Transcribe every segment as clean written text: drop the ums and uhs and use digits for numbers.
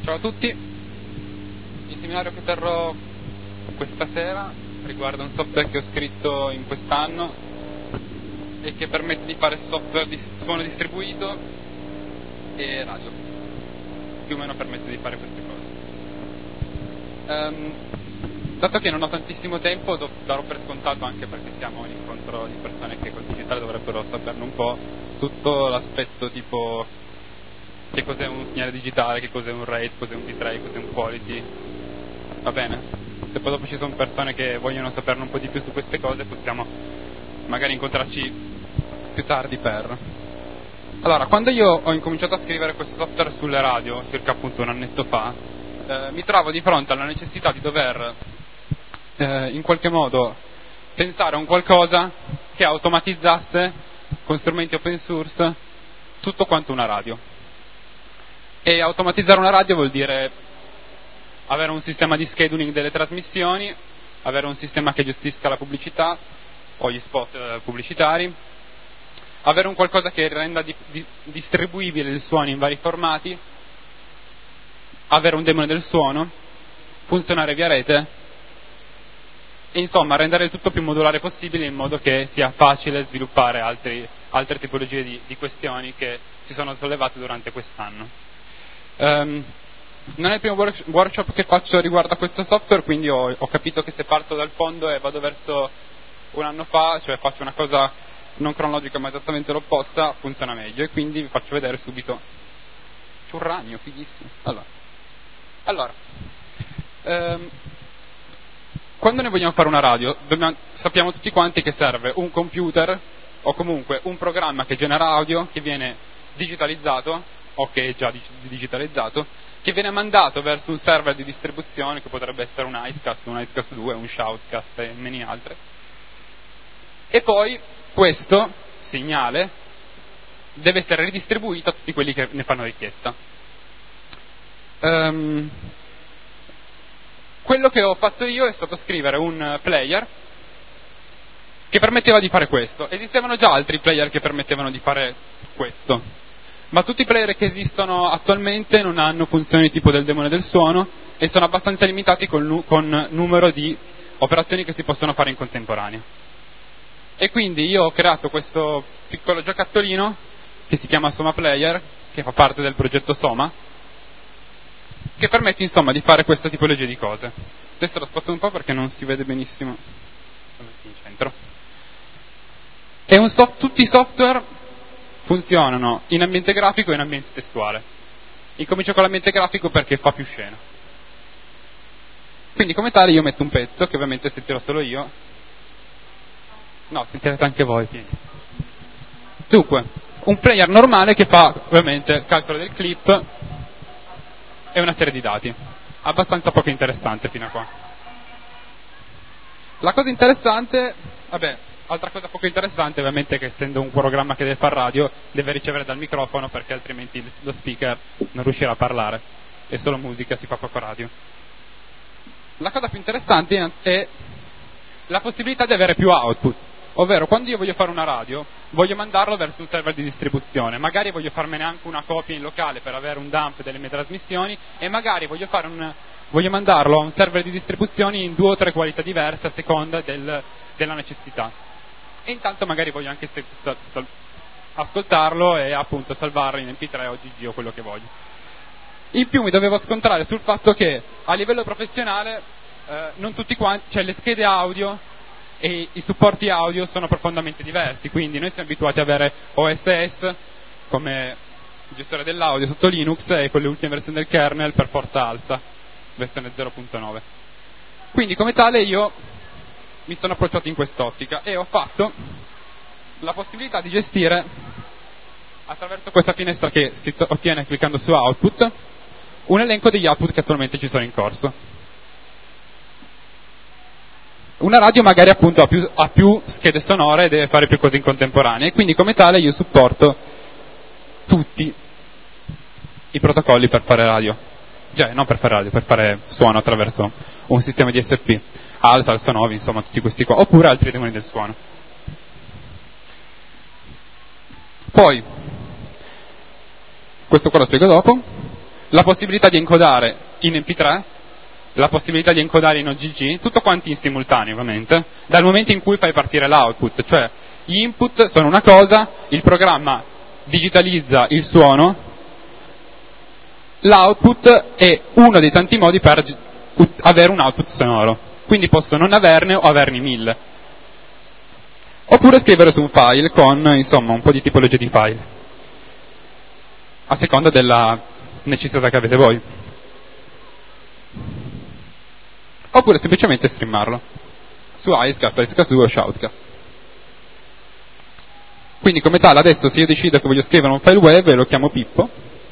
Ciao a tutti, il seminario che terrò questa sera riguarda un software che ho scritto in quest'anno e che permette di fare software di suono distribuito e radio, più o meno permette di fare queste cose. Dato che non ho tantissimo tempo, darò per scontato, anche perché siamo in incontro di persone che col digitale dovrebbero saperne un po', tutto l'aspetto tipo che cos'è un segnale digitale, che cos'è un rate, cos'è un bitrate, cos'è un quality, va bene? Se poi dopo ci sono persone che vogliono saperne un po' di più su queste cose, possiamo magari incontrarci più tardi per... Allora, quando io ho incominciato a scrivere questo software sulle radio, circa appunto un annetto fa, mi trovo di fronte alla necessità di dover in qualche modo pensare a un qualcosa che automatizzasse con strumenti open source tutto quanto una radio. E automatizzare una radio vuol dire avere un sistema di scheduling delle trasmissioni, avere un sistema che gestisca la pubblicità o gli spot pubblicitari, avere un qualcosa che renda distribuibile il suono in vari formati, avere un demone del suono, funzionare via rete e insomma rendere il tutto più modulare possibile, in modo che sia facile sviluppare altre tipologie di questioni che si sono sollevate durante quest'anno. Non è il primo workshop che faccio riguardo a questo software, quindi ho capito che se parto dal fondo e vado verso un anno fa, cioè faccio una cosa non cronologica ma esattamente l'opposta, funziona meglio, e quindi vi faccio vedere subito. C'è un ragno, fighissimo. Allora, quando ne vogliamo fare una radio, sappiamo tutti quanti che serve un computer o comunque un programma che genera audio, che viene digitalizzato o che è già digitalizzato, che viene mandato verso un server di distribuzione che potrebbe essere un Icecast 2, un Shoutcast e many altre, e poi questo segnale deve essere ridistribuito a tutti quelli che ne fanno richiesta. Quello che ho fatto io è stato scrivere un player che permetteva di fare questo. Esistevano già altri player che permettevano di fare questo, ma tutti i player che esistono attualmente non hanno funzioni tipo del demone del suono e sono abbastanza limitati con numero di operazioni che si possono fare in contemporanea. E quindi io ho creato questo piccolo giocattolino che si chiama Soma Player, che fa parte del progetto Soma, che permette insomma di fare questa tipologia di cose. Adesso lo sposto un po' perché non si vede benissimo in centro. Tutti i software funzionano in ambiente grafico e in ambiente testuale. Incomincio con l'ambiente grafico perché fa più scena. Quindi come tale io metto un pezzo, che ovviamente sentirò solo io. No, sentirete anche voi. Quindi. Dunque, un player normale che fa ovviamente il calcolo del clip e una serie di dati. Abbastanza poco interessante fino a qua. La cosa interessante, altra cosa poco interessante ovviamente è che, essendo un programma che deve fare radio, deve ricevere dal microfono, perché altrimenti lo speaker non riuscirà a parlare, e solo musica, si fa poco radio. La cosa più interessante è la possibilità di avere più output, ovvero quando io voglio fare una radio voglio mandarlo verso un server di distribuzione, magari voglio farmene anche una copia in locale per avere un dump delle mie trasmissioni, e magari voglio mandarlo a un server di distribuzioni in 2 o 3 qualità diverse a seconda della necessità, e intanto magari voglio anche ascoltarlo e appunto salvarlo in MP3 o GG o quello che voglio. In più mi dovevo scontrare sul fatto che a livello professionale non tutti quanti, cioè le schede audio e i supporti audio sono profondamente diversi, quindi noi siamo abituati ad avere OSS come gestore dell'audio sotto Linux, e con le ultime versioni del kernel per forza alta, versione 0.9. Quindi come tale io mi sono approcciato in quest'ottica e ho fatto la possibilità di gestire, attraverso questa finestra che si ottiene cliccando su output, un elenco degli output che attualmente ci sono in corso. Una radio magari appunto ha più schede sonore e deve fare più cose in contemporanea, e quindi come tale io supporto tutti i protocolli per fare radio, cioè non per fare radio, per fare suono attraverso un sistema di DSP, Alsa, Alsa 9, insomma tutti questi qua, oppure altri demoni del suono. Poi questo qua lo spiego dopo. la possibilità di encodare in MP3, la possibilità di encodare in OGG, tutto quanto in simultaneo ovviamente, dal momento in cui fai partire l'output, cioè gli input sono una cosa, il programma digitalizza il suono, l'output è uno dei tanti modi per avere un output sonoro, quindi posso non averne o averne 1000. Oppure scrivere su un file con, insomma, un po' di tipologie di file, a seconda della necessità che avete voi. Oppure semplicemente streamarlo su Icecast, Icecast 2 o Shoutcast. Quindi come tale adesso se io decido che voglio scrivere un file web e lo chiamo Pippo,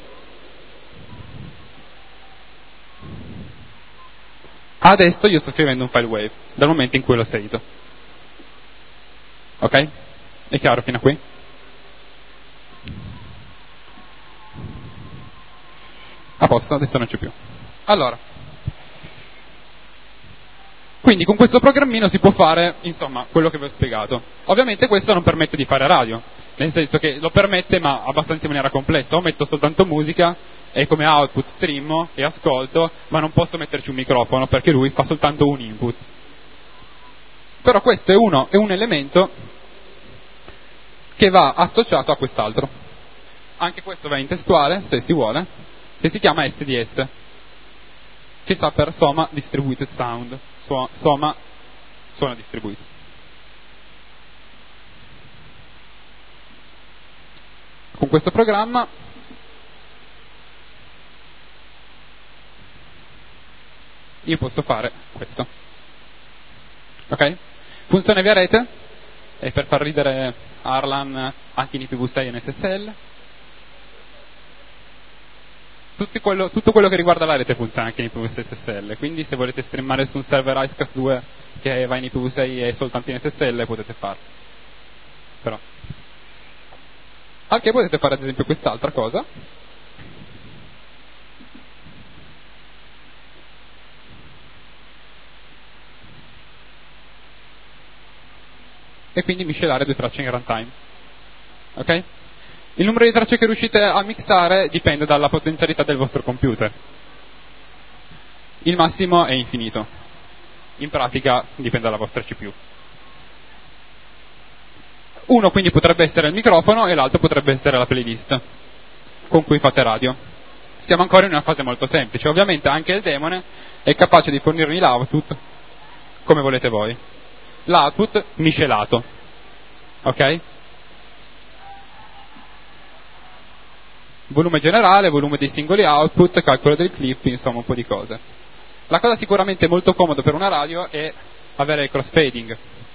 adesso io sto scrivendo un file wave dal momento in cui l'ho inserito. Ok? È chiaro fino a qui? A posto, adesso non c'è più. Allora, quindi con questo programmino si può fare, insomma, quello che vi ho spiegato. Ovviamente questo non permette di fare radio, nel senso che lo permette ma abbastanza in maniera complessa. O metto soltanto musica e come output streamo e ascolto, ma non posso metterci un microfono perché lui fa soltanto un input. Però questo è un elemento che va associato a quest'altro. Anche questo va in testuale, se si vuole, che si chiama SDS, che sta per Soma Distributed Sound, Soma suono distribuito. Con questo programma io posso fare questo. Ok? Funziona via rete, e per far ridere Arlan anche in IPv6 e in SSL. Tutto quello che riguarda la rete funziona anche in IPv6 e SSL, quindi se volete streamare su un server Icecast 2 che va in IPv6 e soltanto in SSL potete farlo. Però anche potete fare ad esempio quest'altra cosa, e quindi miscelare due tracce in runtime. Ok? Il numero di tracce che riuscite a mixare dipende dalla potenzialità del vostro computer. Il massimo è infinito. In pratica dipende dalla vostra CPU. Uno quindi potrebbe essere il microfono e l'altro potrebbe essere la playlist con cui fate radio. Siamo ancora in una fase molto semplice. Ovviamente anche il demone è capace di fornirvi l'output come volete voi. L'output miscelato. Ok? Volume generale, volume dei singoli output, calcolo del clip, insomma un po' di cose. La cosa sicuramente molto comoda per una radio è avere il crossfading.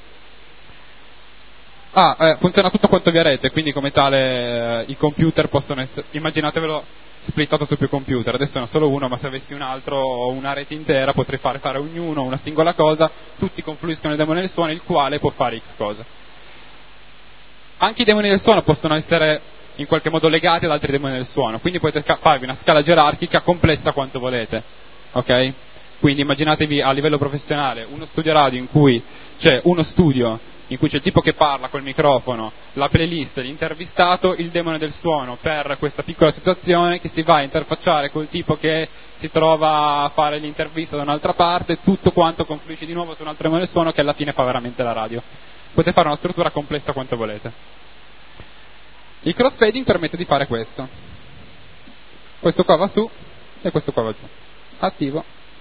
Funziona tutto quanto via rete, quindi come tale i computer possono essere, immaginatevelo splittato su più computer, adesso ne ho solo uno, ma se avessi un altro o una rete intera potrei fare ognuno una singola cosa, tutti confluiscono nel demone del suono, il quale può fare X cosa. Anche i demoni del suono possono essere in qualche modo legati ad altri demoni del suono, quindi potete farvi una scala gerarchica complessa quanto volete, ok? Quindi immaginatevi a livello professionale uno studio radio in cui c'è uno studio in cui c'è il tipo che parla col microfono, la playlist, l'intervistato, il demone del suono per questa piccola situazione che si va a interfacciare col tipo che si trova a fare l'intervista da un'altra parte, tutto quanto confluisce di nuovo su un altro demone del suono che alla fine fa veramente la radio. Potete fare una struttura complessa quanto volete. Il crossfading permette di fare questo. Questo qua va su e questo qua va giù. Attivo.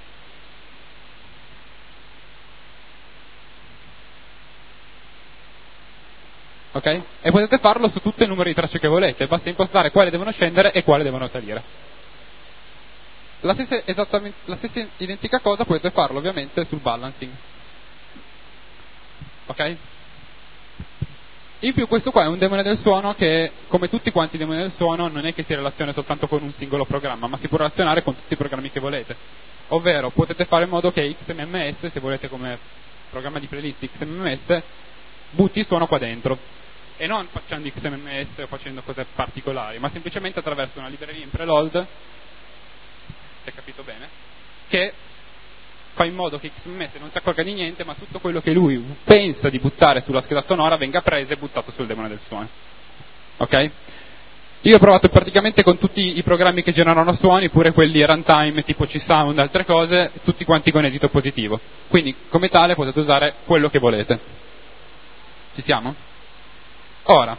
Ok? E potete farlo su tutto il numero di tracce che volete, basta impostare quali devono scendere e quali devono salire. La stessa identica cosa potete farlo ovviamente sul balancing. Ok? In più questo qua è un demone del suono che, come tutti quanti i demoni del suono, non è che si relaziona soltanto con un singolo programma, ma si può relazionare con tutti i programmi che volete. Ovvero potete fare in modo che XMMS, se volete come programma di playlist XMMS, butti il suono qua dentro. E non facendo XMMS o facendo cose particolari, ma semplicemente attraverso una libreria in preload, se capito bene, che fa in modo che XMMS non si accorga di niente, ma tutto quello che lui pensa di buttare sulla scheda sonora venga preso e buttato sul demone del suono. Ok? Io ho provato praticamente con tutti i programmi che generano suoni, pure quelli runtime tipo C-Sound e altre cose, tutti quanti con esito positivo. Quindi come tale potete usare quello che volete. Ci siamo? Ora,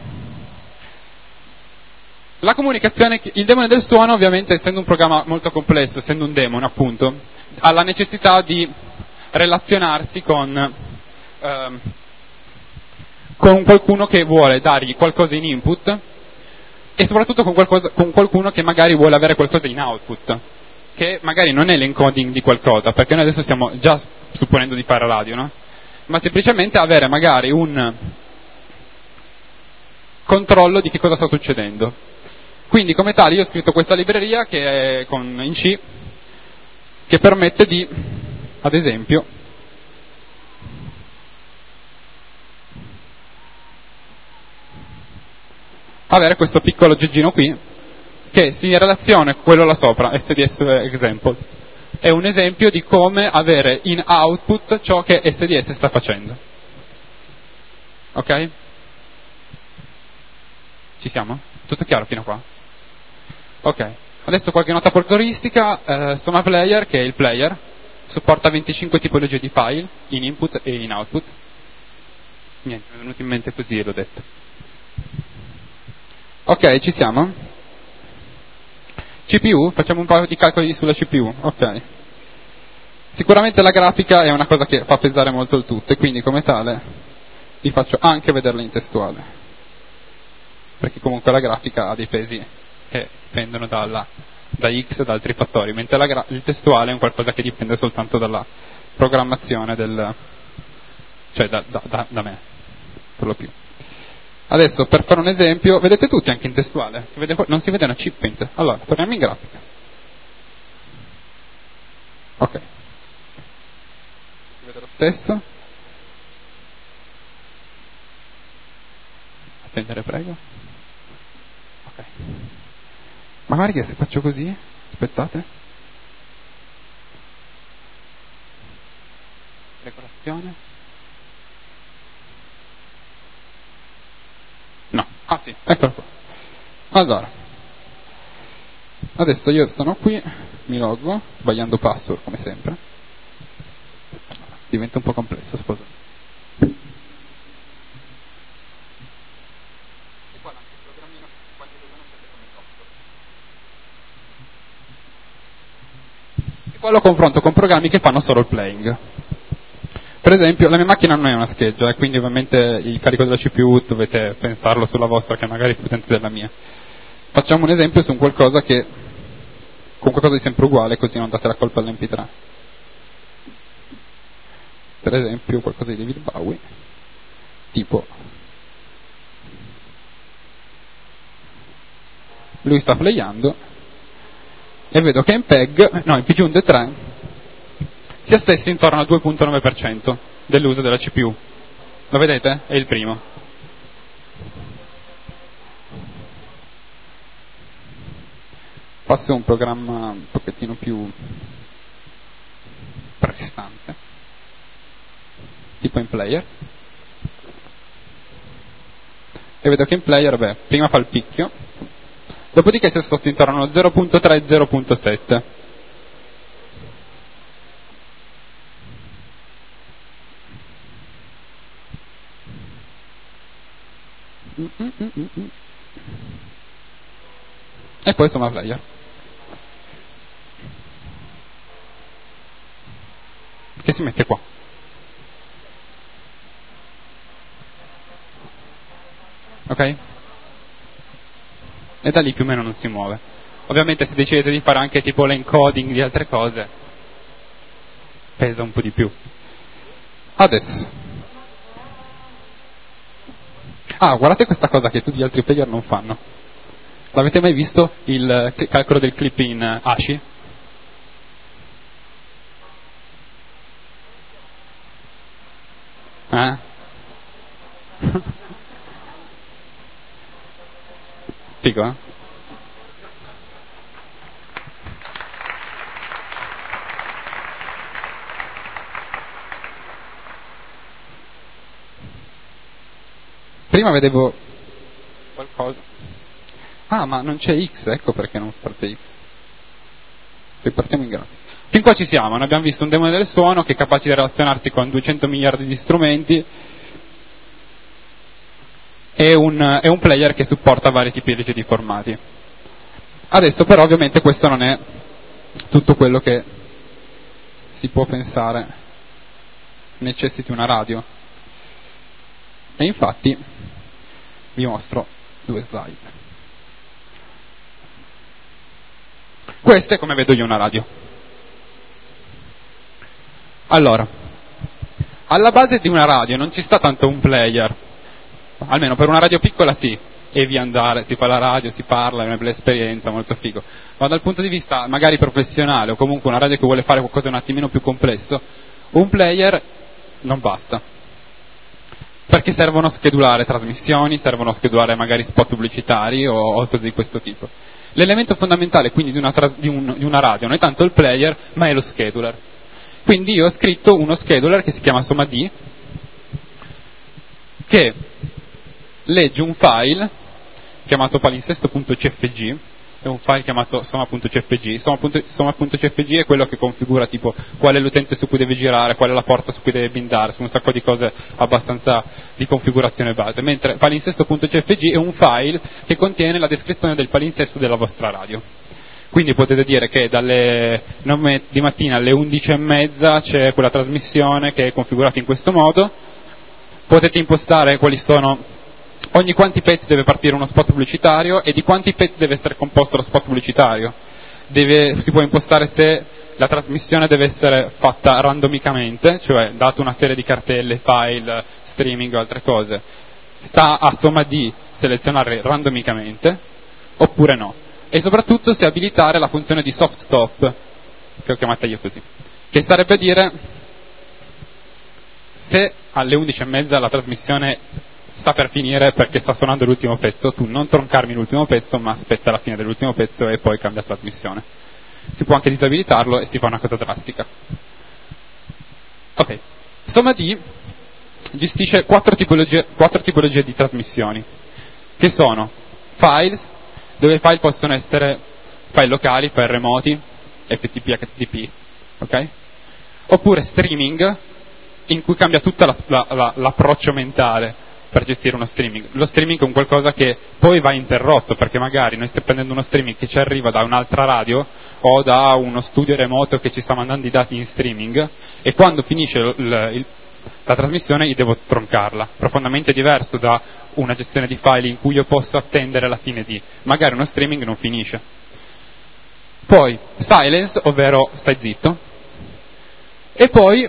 la comunicazione, il demone del suono ovviamente essendo un programma molto complesso, essendo un demon appunto, ha la necessità di relazionarsi con qualcuno che vuole dargli qualcosa in input e soprattutto con qualcuno che magari vuole avere qualcosa in output, che magari non è l'encoding di qualcosa, perché noi adesso stiamo già supponendo di fare radio, no? Ma semplicemente avere magari un controllo di che cosa sta succedendo. Quindi come tale io ho scritto questa libreria che è in C, che permette di, ad esempio, avere questo piccolo aggeggino qui, che si relaziona con quello là sopra, SDS example. È un esempio di come avere in output ciò che SDS sta facendo. Ok? Ci siamo? Tutto chiaro fino a qua? Ok. Adesso qualche nota folcloristica. Soma Player, che è il player, supporta 25 tipologie di file, in input e in output. Niente, mi è venuto in mente così e l'ho detto. Ok, ci siamo? CPU, facciamo un po' di calcoli sulla CPU, ok. Sicuramente la grafica è una cosa che fa pesare molto il tutto e quindi come tale vi faccio anche vederla in testuale, perché comunque la grafica ha dei pesi che dipendono da X e da altri fattori, mentre il testuale è un qualcosa che dipende soltanto dalla programmazione cioè da me, per lo più. Adesso per fare un esempio, vedete tutti anche in testuale, non si vede una chipprint. Allora, torniamo in grafica. Ok. Si vede lo stesso. Attendere prego. Ok. Ma guarda che se faccio così, aspettate. Decorazione. No, ah sì, eccolo qua. Allora, adesso io sono qui, mi loggo, sbagliando password come sempre. Diventa un po' complesso, sposa. E qua anche il programmino quanti lo conoscete come software. E qua lo confronto con programmi che fanno solo il playing. Per esempio, la mia macchina non è una scheggia, e quindi ovviamente il carico della CPU dovete pensarlo sulla vostra, che è magari più potente della mia. Facciamo un esempio con qualcosa di sempre uguale, così non date la colpa all'MP3. Per esempio, qualcosa di David Bowie, tipo lui sta playando e vedo che in PGUND 3 si assesta intorno al 2.9% dell'uso della CPU. Lo vedete? È il primo. Passo a un programma un pochettino più prestante, tipo in player, e vedo che in player, prima fa il picchio, dopodiché si assesta intorno allo 0.3-0.7. E poi insomma player. Che si mette qua. Ok? E da lì più o meno non si muove. Ovviamente se decidete di fare anche tipo l'encoding di altre cose, pesa un po' di più. Adesso. Guardate questa cosa che tutti gli altri player non fanno. L'avete mai visto il calcolo del clip in ASCII? Figo, eh? Prima vedevo qualcosa. Ah, ma non c'è X, ecco perché non parte X. Ripartiamo in grafica. Fin qua ci siamo, noi abbiamo visto un demone del suono che è capace di relazionarsi con 200 miliardi di strumenti e un player che supporta vari tipologie di formati. Adesso però ovviamente questo non è tutto quello che si può pensare necessiti una radio. E infatti vi mostro 2 slide. Questa è come vedo io una radio. Allora, alla base di una radio non ci sta tanto un player, almeno per una radio piccola sì, e via andare, si fa la radio, si parla, è una bella esperienza, molto figo. Ma dal punto di vista magari professionale o comunque una radio che vuole fare qualcosa di un attimino più complesso, un player non basta. Perché servono schedulare trasmissioni, servono schedulare magari spot pubblicitari o cose di questo tipo. L'elemento fondamentale quindi di una radio non è tanto il player, ma è lo scheduler. Quindi io ho scritto uno scheduler che si chiama SOMAD, che legge un file chiamato palinsesto.cfg, è un file chiamato soma.cfg. Soma.cfg è quello che configura tipo qual è l'utente su cui deve girare, qual è la porta su cui deve bindare, su un sacco di cose abbastanza di configurazione base, mentre palinsesto.cfg è un file che contiene la descrizione del palinsesto della vostra radio. Quindi potete dire che dalle 9 di mattina alle 11:30 c'è quella trasmissione che è configurata in questo modo, potete impostare quali sono, ogni quanti pezzi deve partire uno spot pubblicitario e di quanti pezzi deve essere composto lo spot pubblicitario. Si può impostare se la trasmissione deve essere fatta randomicamente, cioè dato una serie di cartelle, file, streaming o altre cose. Sta a SOMAD selezionare randomicamente, oppure no. E soprattutto se abilitare la funzione di soft stop, che ho chiamata io così, che sarebbe a dire se alle 11:30 la trasmissione sta per finire perché sta suonando l'ultimo pezzo, tu non troncarmi l'ultimo pezzo, ma aspetta la fine dell'ultimo pezzo e poi cambia trasmissione. Si può anche disabilitarlo e si fa una cosa drastica. Ok, SOMAD gestisce 4 tipologie di trasmissioni, che sono files, dove i file possono essere file locali, file remoti, FTP, HTTP, ok? Oppure streaming, in cui cambia tutto l'approccio mentale per gestire uno streaming. Lo streaming è un qualcosa che poi va interrotto, perché magari noi stiamo prendendo uno streaming che ci arriva da un'altra radio o da uno studio remoto che ci sta mandando i dati in streaming, e quando finisce la trasmissione io devo troncarla. Profondamente diverso da una gestione di file in cui io posso attendere la fine di, magari uno streaming non finisce. Poi silence, ovvero stai zitto, e poi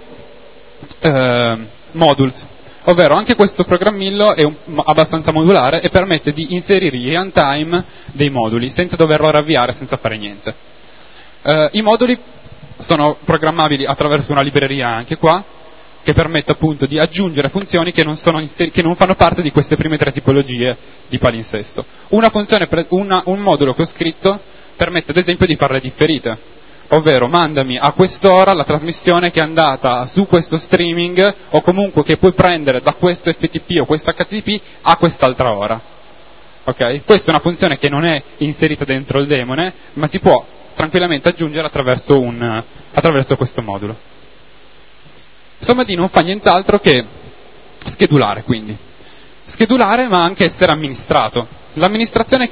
modules, ovvero anche questo programmillo è abbastanza modulare e permette di inserire in real time dei moduli senza doverlo ravviare, senza fare niente. I moduli sono programmabili attraverso una libreria anche qua, che permette appunto di aggiungere funzioni che non fanno parte di queste prime 3 tipologie di palinsesto. Un modulo che ho scritto permette ad esempio di fare le differite, ovvero mandami a quest'ora la trasmissione che è andata su questo streaming, o comunque che puoi prendere da questo FTP o questo HTTP a quest'altra ora. Okay? Questa è una funzione che non è inserita dentro il demone, ma si può tranquillamente aggiungere attraverso questo modulo. SOMAD non fa nient'altro che schedulare, quindi. Schedulare, ma anche essere amministrato. L'amministrazione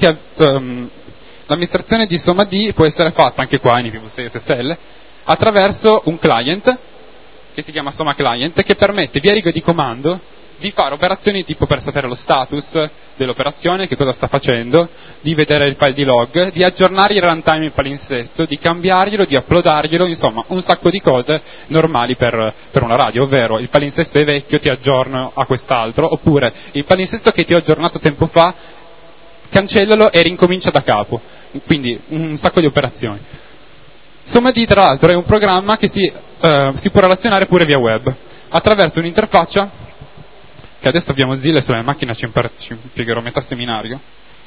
di SOMAD può essere fatta anche qua in IPv6 SSL attraverso un client che si chiama Soma Client, che permette via riga di comando di fare operazioni tipo per sapere lo status dell'operazione, che cosa sta facendo, di vedere il file di log, di aggiornare il runtime in palinsesto, di cambiarglielo, di uploadarglielo, insomma un sacco di cose normali per una radio, ovvero il palinsesto è vecchio, ti aggiorno a quest'altro, oppure il palinsesto che ti ho aggiornato tempo fa, cancellalo e rincomincia da capo. Quindi un sacco di operazioni. SOMAD tra l'altro è un programma che si può relazionare pure via web attraverso un'interfaccia che adesso abbiamo Mozilla sulla mia macchina, ci impiegherò metà seminario,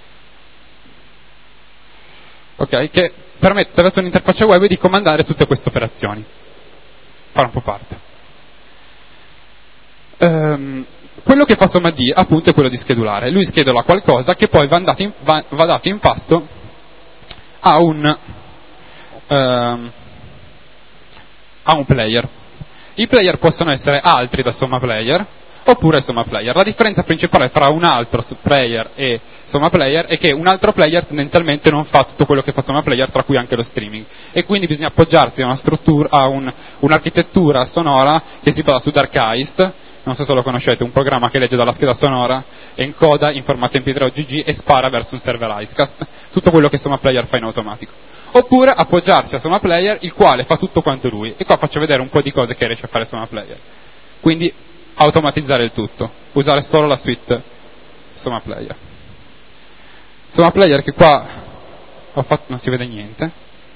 ok, che permette attraverso un'interfaccia web di comandare tutte queste operazioni, fare un po' parte. Quello che fa SommaD appunto è quello di schedulare. Lui schedola qualcosa che poi va dato in pasto a un player. I player possono essere altri da SommaPlayer oppure SommaPlayer. La differenza principale tra un altro player e SommaPlayer è che un altro player tendenzialmente non fa tutto quello che fa SommaPlayer, tra cui anche lo streaming, e quindi bisogna appoggiarsi a una struttura, a un'architettura sonora che si basa su Darkheist. Non so se lo conoscete, un programma che legge dalla scheda sonora, encoda in formato MP3 o GG e spara verso un server Icecast, tutto quello che SommaPlayer fa in automatico. Oppure appoggiarsi a SommaPlayer, il quale fa tutto quanto lui, e qua faccio vedere un po' di cose che riesce a fare SommaPlayer. Quindi automatizzare il tutto, usare solo la suite SommaPlayer. SommaPlayer che qua non si vede niente.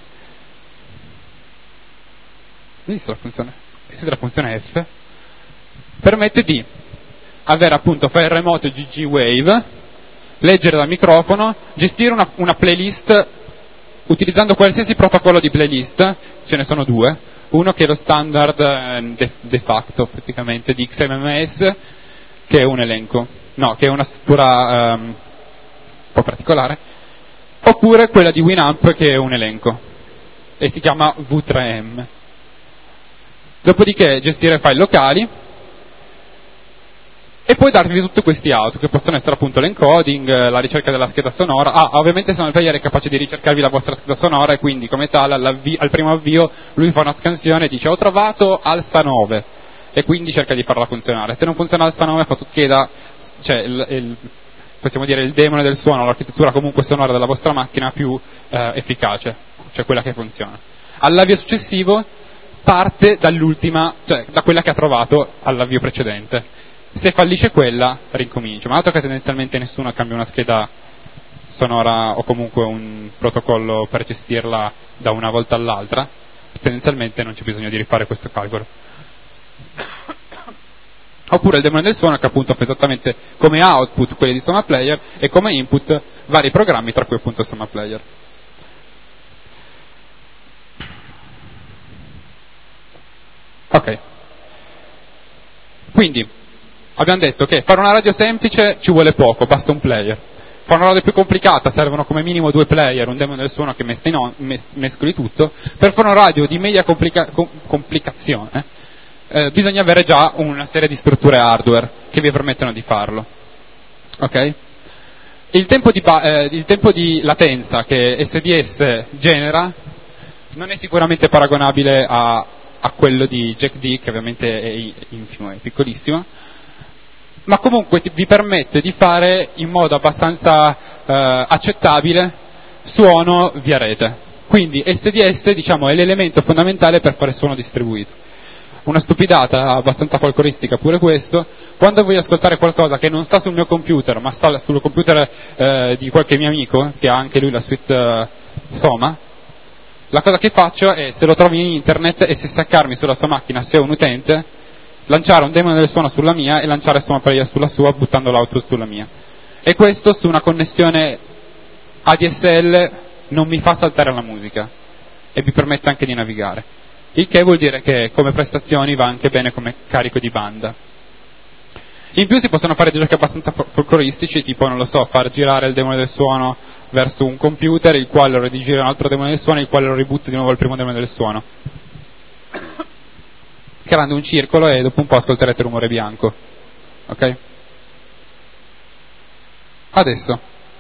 Esiste la funzione F. Permette di avere appunto file remoto GG Wave, leggere dal microfono, gestire una playlist utilizzando qualsiasi protocollo di playlist. Ce ne sono due, uno che è lo standard de facto praticamente di XMMS, che è un elenco, che è una struttura un po' particolare, oppure quella di Winamp che è un elenco e si chiama V3M. Dopodiché gestire file locali e poi darvi tutti questi out, che possono essere appunto l'encoding, la ricerca della scheda sonora. Ovviamente SommaPlayer è capace di ricercarvi la vostra scheda sonora, e quindi come tale al primo avvio lui fa una scansione e dice ho trovato alfa 9, e quindi cerca di farla funzionare. Se non funziona alfa 9 chieda, possiamo dire il demone del suono, l'architettura comunque sonora della vostra macchina più efficace, cioè quella che funziona. All'avvio successivo parte dall'ultima, cioè da quella che ha trovato all'avvio precedente. Se fallisce quella, rincomincia. Ma dato che tendenzialmente nessuno cambia una scheda sonora o comunque un protocollo per gestirla da una volta all'altra, tendenzialmente non c'è bisogno di rifare questo calcolo. Oppure il demone del suono, che appunto fa esattamente come output quelli di SommaPlayer e come input vari programmi, tra cui appunto SommaPlayer. Ok. Quindi abbiamo detto che fare una radio semplice ci vuole poco, basta un player. Fare una radio più complicata servono come minimo 2 player, un demone del suono che mescoli tutto. Per fare una radio di media complicazione bisogna avere già una serie di strutture hardware che vi permettono di farlo. Ok? Il tempo di latenza che SDS genera non è sicuramente paragonabile a quello di Jack D, che ovviamente è infimo, è piccolissimo, ma comunque vi permette di fare in modo abbastanza accettabile suono via rete. Quindi SDS, diciamo, è l'elemento fondamentale per fare suono distribuito. Una stupidata abbastanza folcloristica pure questo: quando voglio ascoltare qualcosa che non sta sul mio computer ma sta sul computer di qualche mio amico che ha anche lui la suite Soma, la cosa che faccio è, se lo trovo in internet, e se staccarmi sulla sua macchina se è un utente, lanciare un demone del suono sulla mia e lanciare SommaPlayer sulla sua, buttando l'output sulla mia. E questo su una connessione ADSL non mi fa saltare la musica e mi permette anche di navigare, il che vuol dire che come prestazioni va anche bene come carico di banda. In più si possono fare giochi abbastanza folcloristici, tipo, non lo so, far girare il demone del suono verso un computer, il quale lo rigira un altro demone del suono, il quale lo ributta di nuovo al primo demone del suono, creando un circolo, e dopo un po' ascolterete il rumore bianco. Ok? Adesso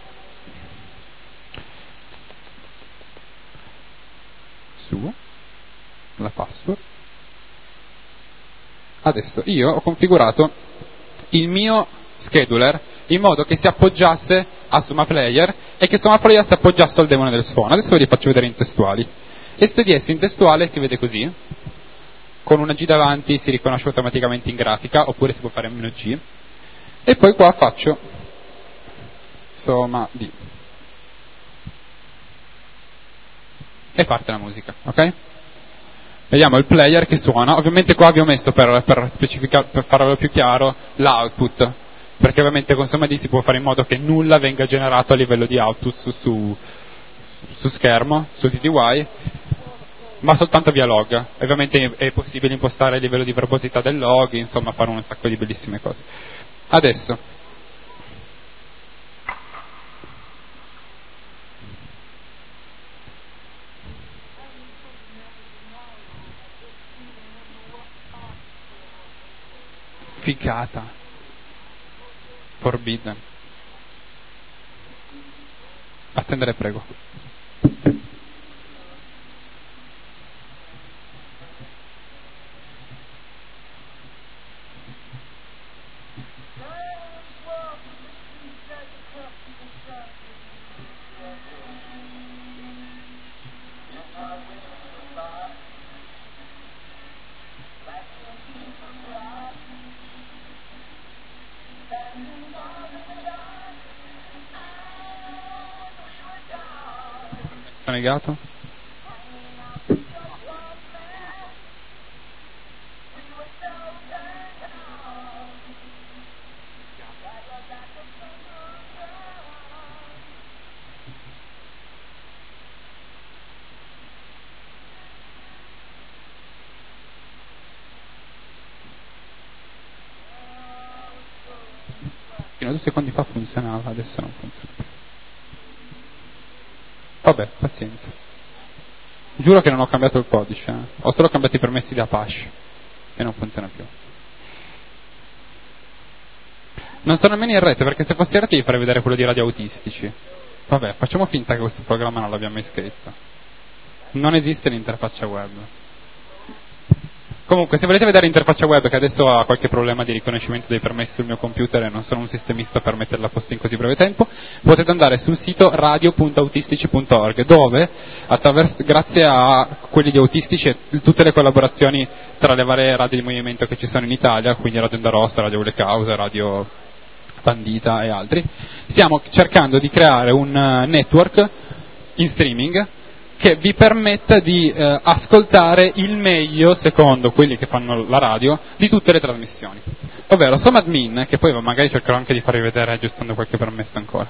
la password. Adesso io ho configurato il mio scheduler in modo che si appoggiasse a SommaPlayer e che SommaPlayer si appoggiasse al demone del suono. Adesso ve li faccio vedere in testuali. SDS in testuale si vede così, con una G davanti si riconosce automaticamente in grafica, oppure si può fare -G, e poi qua faccio SommaD e parte la musica. Ok? Vediamo il player che suona. Ovviamente qua vi ho messo per farlo più chiaro l'output, perché ovviamente con SommaD si può fare in modo che nulla venga generato a livello di output su schermo, sul TTY, ma soltanto via log. Ovviamente è possibile impostare il livello di verbosità del log, insomma fare un sacco di bellissime cose. Adesso, figata, forbidden. Attendere, prego. Negato? Fino a 2 secondi fa funzionava, adesso non funziona più. Vabbè, pazienza. Giuro che non ho cambiato il codice, ho solo cambiato i permessi di Apache e non funziona più. Non sono nemmeno in rete, perché se fossi in rete vi farei vedere quello di Radio Autistici. Vabbè, facciamo finta che questo programma non l'abbiamo mai scritto. Non esiste l'interfaccia web. Comunque, se volete vedere l'interfaccia web, che adesso ha qualche problema di riconoscimento dei permessi sul mio computer e non sono un sistemista per metterla a posto in così breve tempo, potete andare sul sito radio.autistici.org, dove, grazie a quelli di Autistici e tutte le collaborazioni tra le varie radio di movimento che ci sono in Italia, quindi Radio Onda Rossa, Radio Le Cause, Radio Bandita e altri, stiamo cercando di creare un network in streaming che vi permetta di ascoltare il meglio, secondo quelli che fanno la radio, di tutte le trasmissioni. Ovvero SOMADMIN, che poi magari cercherò anche di farvi vedere aggiustando qualche permesso ancora,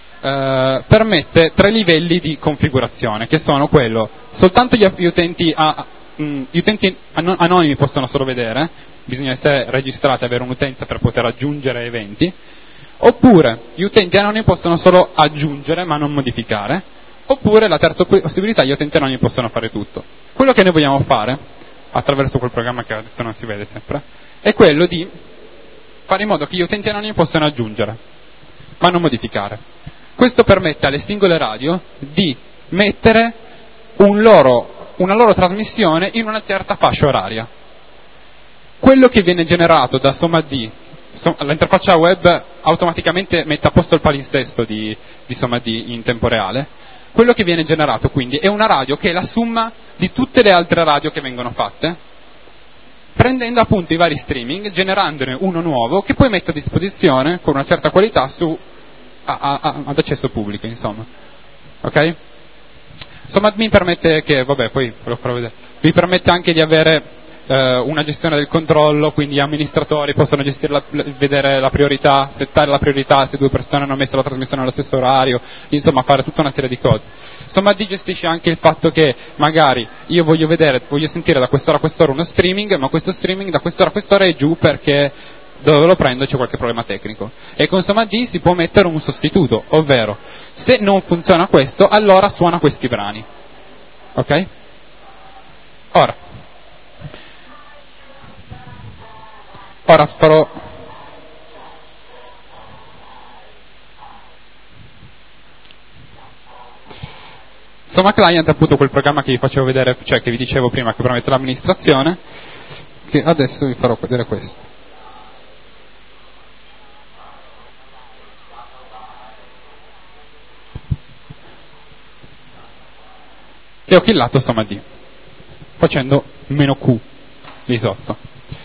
permette 3 livelli di configurazione, che sono quello: soltanto gli utenti anonimi possono solo vedere, bisogna essere registrati e avere un'utenza per poter aggiungere eventi, oppure gli utenti anonimi possono solo aggiungere ma non modificare, oppure la terza possibilità, gli utenti anonimi possono fare tutto. Quello che noi vogliamo fare, attraverso quel programma che adesso non si vede sempre, è quello di fare in modo che gli utenti anonimi possano aggiungere, ma non modificare. Questo permette alle singole radio di mettere una loro trasmissione in una certa fascia oraria. Quello che viene generato da SOMAD, l'interfaccia web automaticamente mette a posto il palinsesto di SOMAD in tempo reale. Quello che viene generato quindi è una radio che è la somma di tutte le altre radio che vengono fatte, prendendo appunto i vari streaming, generandone uno nuovo che poi mette a disposizione con una certa qualità ad accesso pubblico, insomma. Ok? SOMADMIN permette che, vabbè, poi ve lo farò vedere, vi permette anche di avere una gestione del controllo, quindi gli amministratori possono gestire vedere la priorità, settare la priorità se 2 persone hanno messo la trasmissione allo stesso orario, insomma fare tutta una serie di cose. SOMAD gestisce anche il fatto che magari io voglio sentire da quest'ora a quest'ora uno streaming, ma questo streaming da quest'ora a quest'ora è giù perché dove lo prendo c'è qualche problema tecnico. E con SOMAD si può mettere un sostituto, ovvero se non funziona questo, allora suona questi brani. Ok? Ora farò. Insomma, Client è appunto quel programma che vi facevo vedere, cioè che vi dicevo prima, che permette l'amministrazione, che adesso vi farò vedere questo. E ho killato SOMAD facendo -Q lì sotto.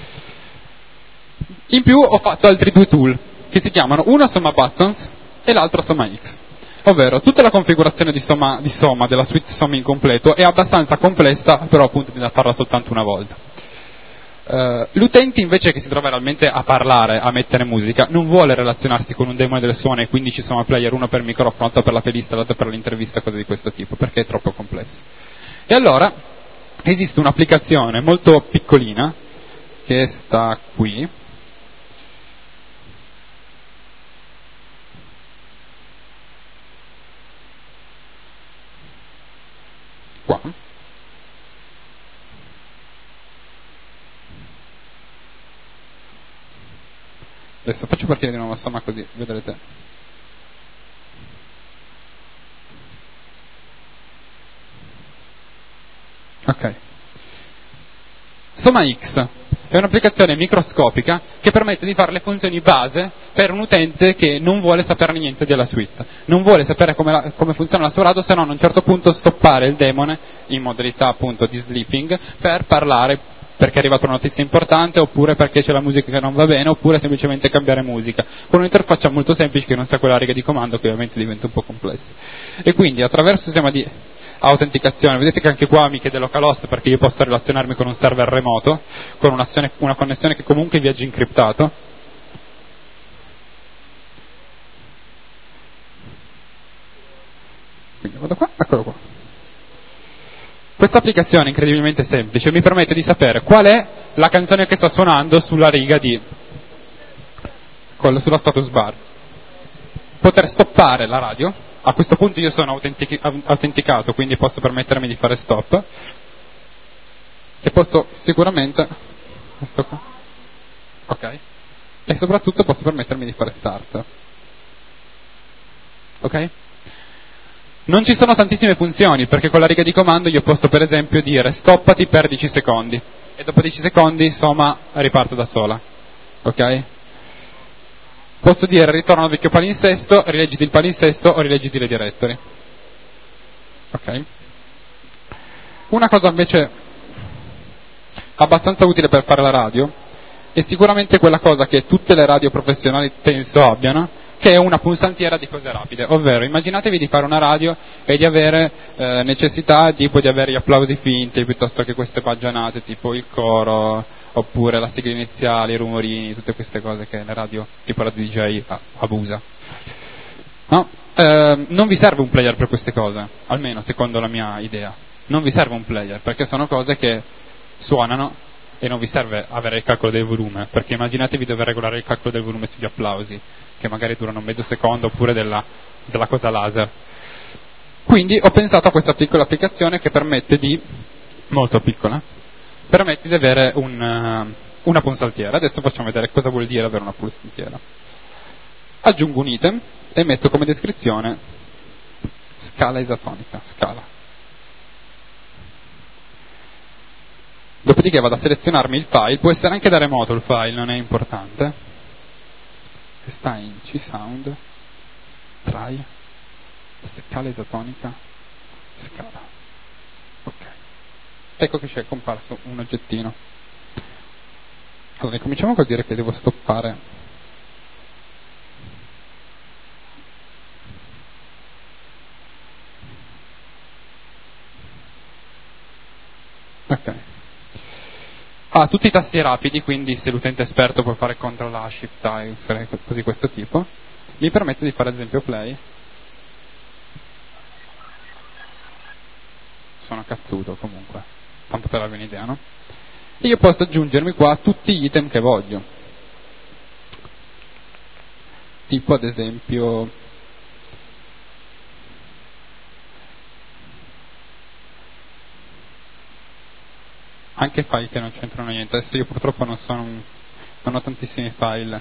In più ho fatto altri 2 tool che si chiamano, uno SOMAButtons e l'altro SOMAX, ovvero tutta la configurazione di Soma della suite Soma in completo è abbastanza complessa, però appunto bisogna farla soltanto una volta. L'utente invece che si trova realmente a parlare, a mettere musica, non vuole relazionarsi con un demone del suono e quindi ci sono player, uno per microfono, l'altro per la playlist, l'altro per l'intervista, cose di questo tipo, perché è troppo complesso. E allora esiste un'applicazione molto piccolina che sta qui, Adesso faccio partire di nuovo Soma così vedrete. Ok. Soma X è un'applicazione microscopica che permette di fare le funzioni base per un utente che non vuole saperne niente della suite, non vuole sapere come funziona la sua radio, se non a un certo punto stoppare il demone in modalità appunto di sleeping per parlare perché è arrivata una notizia importante, oppure perché c'è la musica che non va bene, oppure semplicemente cambiare musica, con un'interfaccia molto semplice che non sia quella riga di comando che ovviamente diventa un po' complessa. E quindi attraverso il sistema di autenticazione, vedete che anche qua mi chiede localhost perché io posso relazionarmi con un server remoto, con una connessione che comunque viaggia incriptato. Quindi vado qua, eccolo qua. Questa applicazione incredibilmente semplice mi permette di sapere qual è la canzone che sta suonando sulla riga sulla status bar. Poter stoppare la radio, a questo punto io sono autenticato, quindi posso permettermi di fare stop, e posso sicuramente, questo qua, ok, e soprattutto posso permettermi di fare start, ok? Non ci sono tantissime funzioni, perché con la riga di comando io posso per esempio dire stoppati per 10 secondi, e dopo 10 secondi Soma riparte da sola, ok? Posso dire ritorna al vecchio palinsesto, rileggiti il palinsesto o rileggiti le directory, ok? Una cosa invece abbastanza utile per fare la radio è sicuramente quella cosa che tutte le radio professionali penso abbiano, che è una pulsantiera di cose rapide, ovvero immaginatevi di fare una radio e di avere necessità tipo di avere gli applausi finti piuttosto che queste baggianate tipo il coro oppure la sigla iniziale, i rumorini, tutte queste cose che le radio tipo la DJ abusa, no? Non vi serve un player per queste cose, almeno secondo la mia idea, non vi serve un player perché sono cose che suonano e non vi serve avere il calcolo del volume, perché immaginatevi dover regolare il calcolo del volume sugli applausi che magari durano mezzo secondo, oppure della cosa laser. Quindi ho pensato a questa piccola applicazione che permette molto piccola, permette di avere una pulsantiera. Adesso facciamo vedere cosa vuol dire avere una pulsantiera. Aggiungo un item e metto come descrizione scala isatonica, scala. Dopodiché vado a selezionarmi il file, può essere anche da remoto il file, non è importante, che sta in C-Sound, try, scala isotonica, scala. Ok. Ecco che c'è comparso un oggettino. Allora, cominciamo col dire che devo stoppare. Ok. Ha tutti i tasti rapidi, quindi se l'utente è esperto può fare CTRL A, Shift A, così questo tipo. Mi permette di fare ad esempio play. Sono cazzuto comunque, tanto per darvi un'idea, no? E io posso aggiungermi qua tutti gli item che voglio. Tipo ad esempio anche file che non c'entrano niente. Adesso io purtroppo non ho tantissimi file.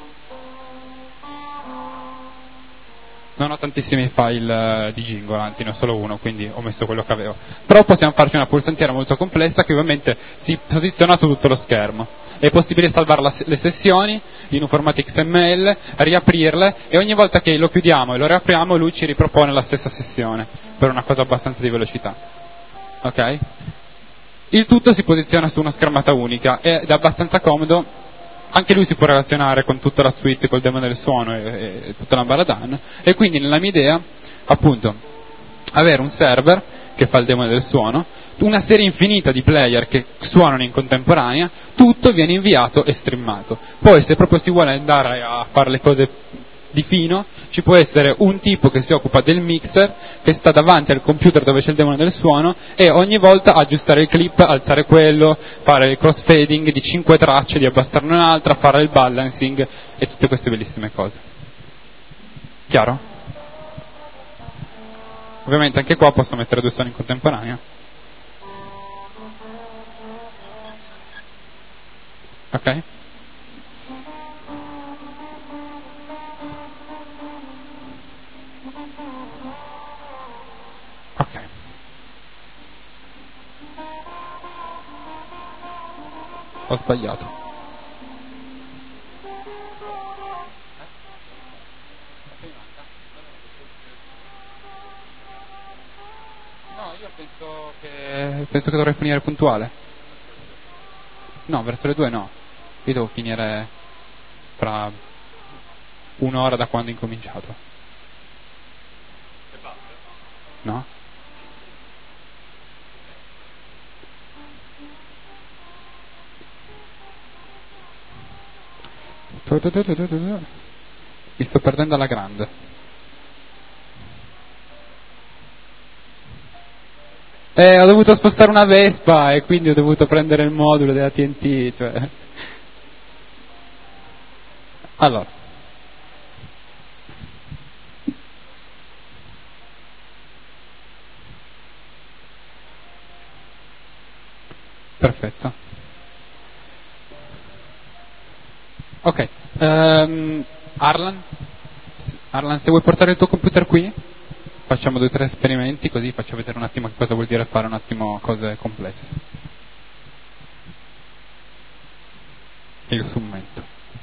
Non ho tantissimi file di jingle, anzi ne ho solo uno, quindi ho messo quello che avevo. Però possiamo farci una pulsantiera molto complessa che ovviamente si posiziona su tutto lo schermo. È possibile salvare le sessioni in un formato XML, riaprirle e ogni volta che lo chiudiamo e lo riapriamo lui ci ripropone la stessa sessione per una cosa abbastanza di velocità. Ok? Il tutto si posiziona su una schermata unica ed è abbastanza comodo. Anche lui si può relazionare con tutta la suite, col demone del suono e tutta la baradan, e quindi nella mia idea, appunto, avere un server che fa il demone del suono, una serie infinita di player che suonano in contemporanea, tutto viene inviato e streamato. Poi se proprio si vuole andare a fare le cose di fino, ci può essere un tipo che si occupa del mixer, che sta davanti al computer dove c'è il demone del suono e ogni volta aggiustare il clip, alzare quello, fare il crossfading di 5 tracce, di abbassarne un'altra, fare il balancing e tutte queste bellissime cose. Chiaro? Ovviamente anche qua posso mettere 2 suoni in contemporanea. Ok? Ho sbagliato. No, io penso che dovrei finire puntuale. No, verso le 2 no. Io devo finire fra 1 ora da quando ho incominciato. No? Mi sto perdendo alla grande. Ho dovuto spostare una Vespa e quindi ho dovuto prendere il modulo della TNT, cioè. Allora. Perfetto. Ok. Arlan, se vuoi portare il tuo computer qui, facciamo 2 o 3 esperimenti, così faccio vedere un attimo che cosa vuol dire fare un attimo cose complesse. Il summento.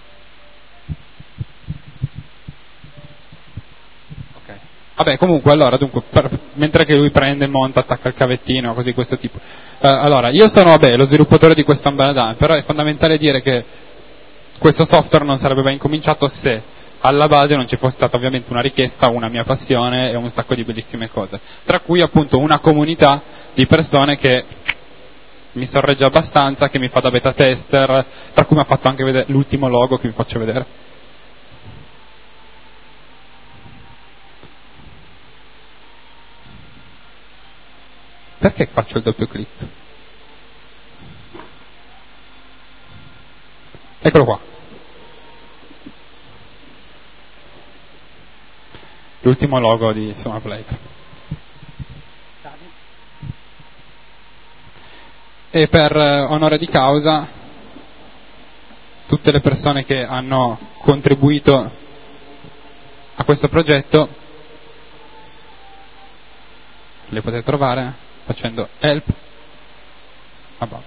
Ok. Vabbè, comunque, allora, mentre che lui prende, monta, attacca il cavettino, così questo tipo. Allora, io sono, lo sviluppatore di questo Umbrella Dam, però è fondamentale dire che questo software non sarebbe mai incominciato se alla base non ci fosse stata ovviamente una richiesta, una mia passione e un sacco di bellissime cose, tra cui appunto una comunità di persone che mi sorregge abbastanza, che mi fa da beta tester, tra cui mi ha fatto anche vedere l'ultimo logo che vi faccio vedere. Perché faccio il doppio clic? Eccolo qua. L'ultimo logo di Soma Playground. E per onore di causa, tutte le persone che hanno contribuito a questo progetto le potete trovare facendo help about.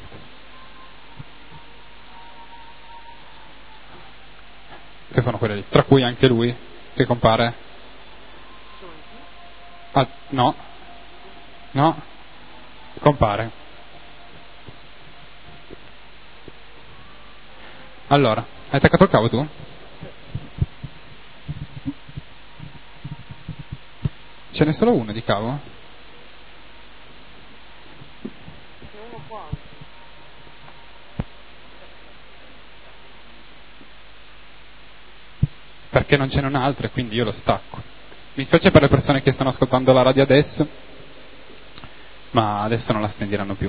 Che sono quelle lì, tra cui anche lui che compare. No, compare. Allora, hai attaccato il cavo tu? Ce n'è solo uno di cavo? Perché non ce n'è un altro e quindi io lo stacco. Mi spiace per le persone che stanno ascoltando la radio adesso, ma adesso non la sentiranno più.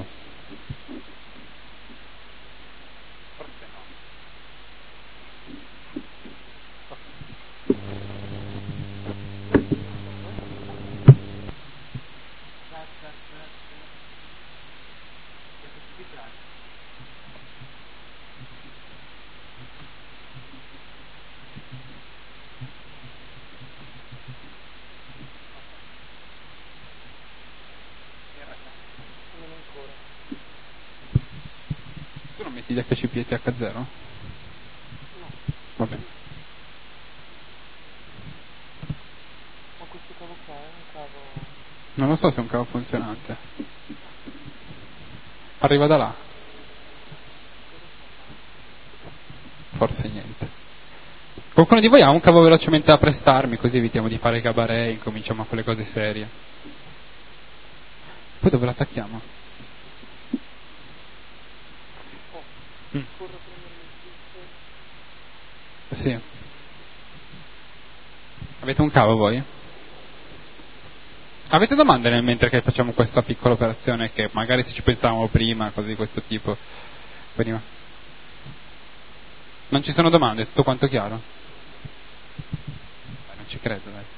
Tu non metti DHCP e TH0? No. Va bene. Ma questo cavo qua è un cavo... Non lo so se è un cavo funzionante. Arriva da là? Forse niente. Qualcuno di voi ha un cavo velocemente da prestarmi, così evitiamo di fare cabaret e incominciamo a fare le cose serie. Poi dove l'attacchiamo? Sì. Avete un cavo voi? Avete domande nel mentre che facciamo questa piccola operazione che magari se ci pensavamo prima, cose di questo tipo veniva? Non ci sono domande, è tutto quanto chiaro? Non ci credo, dai.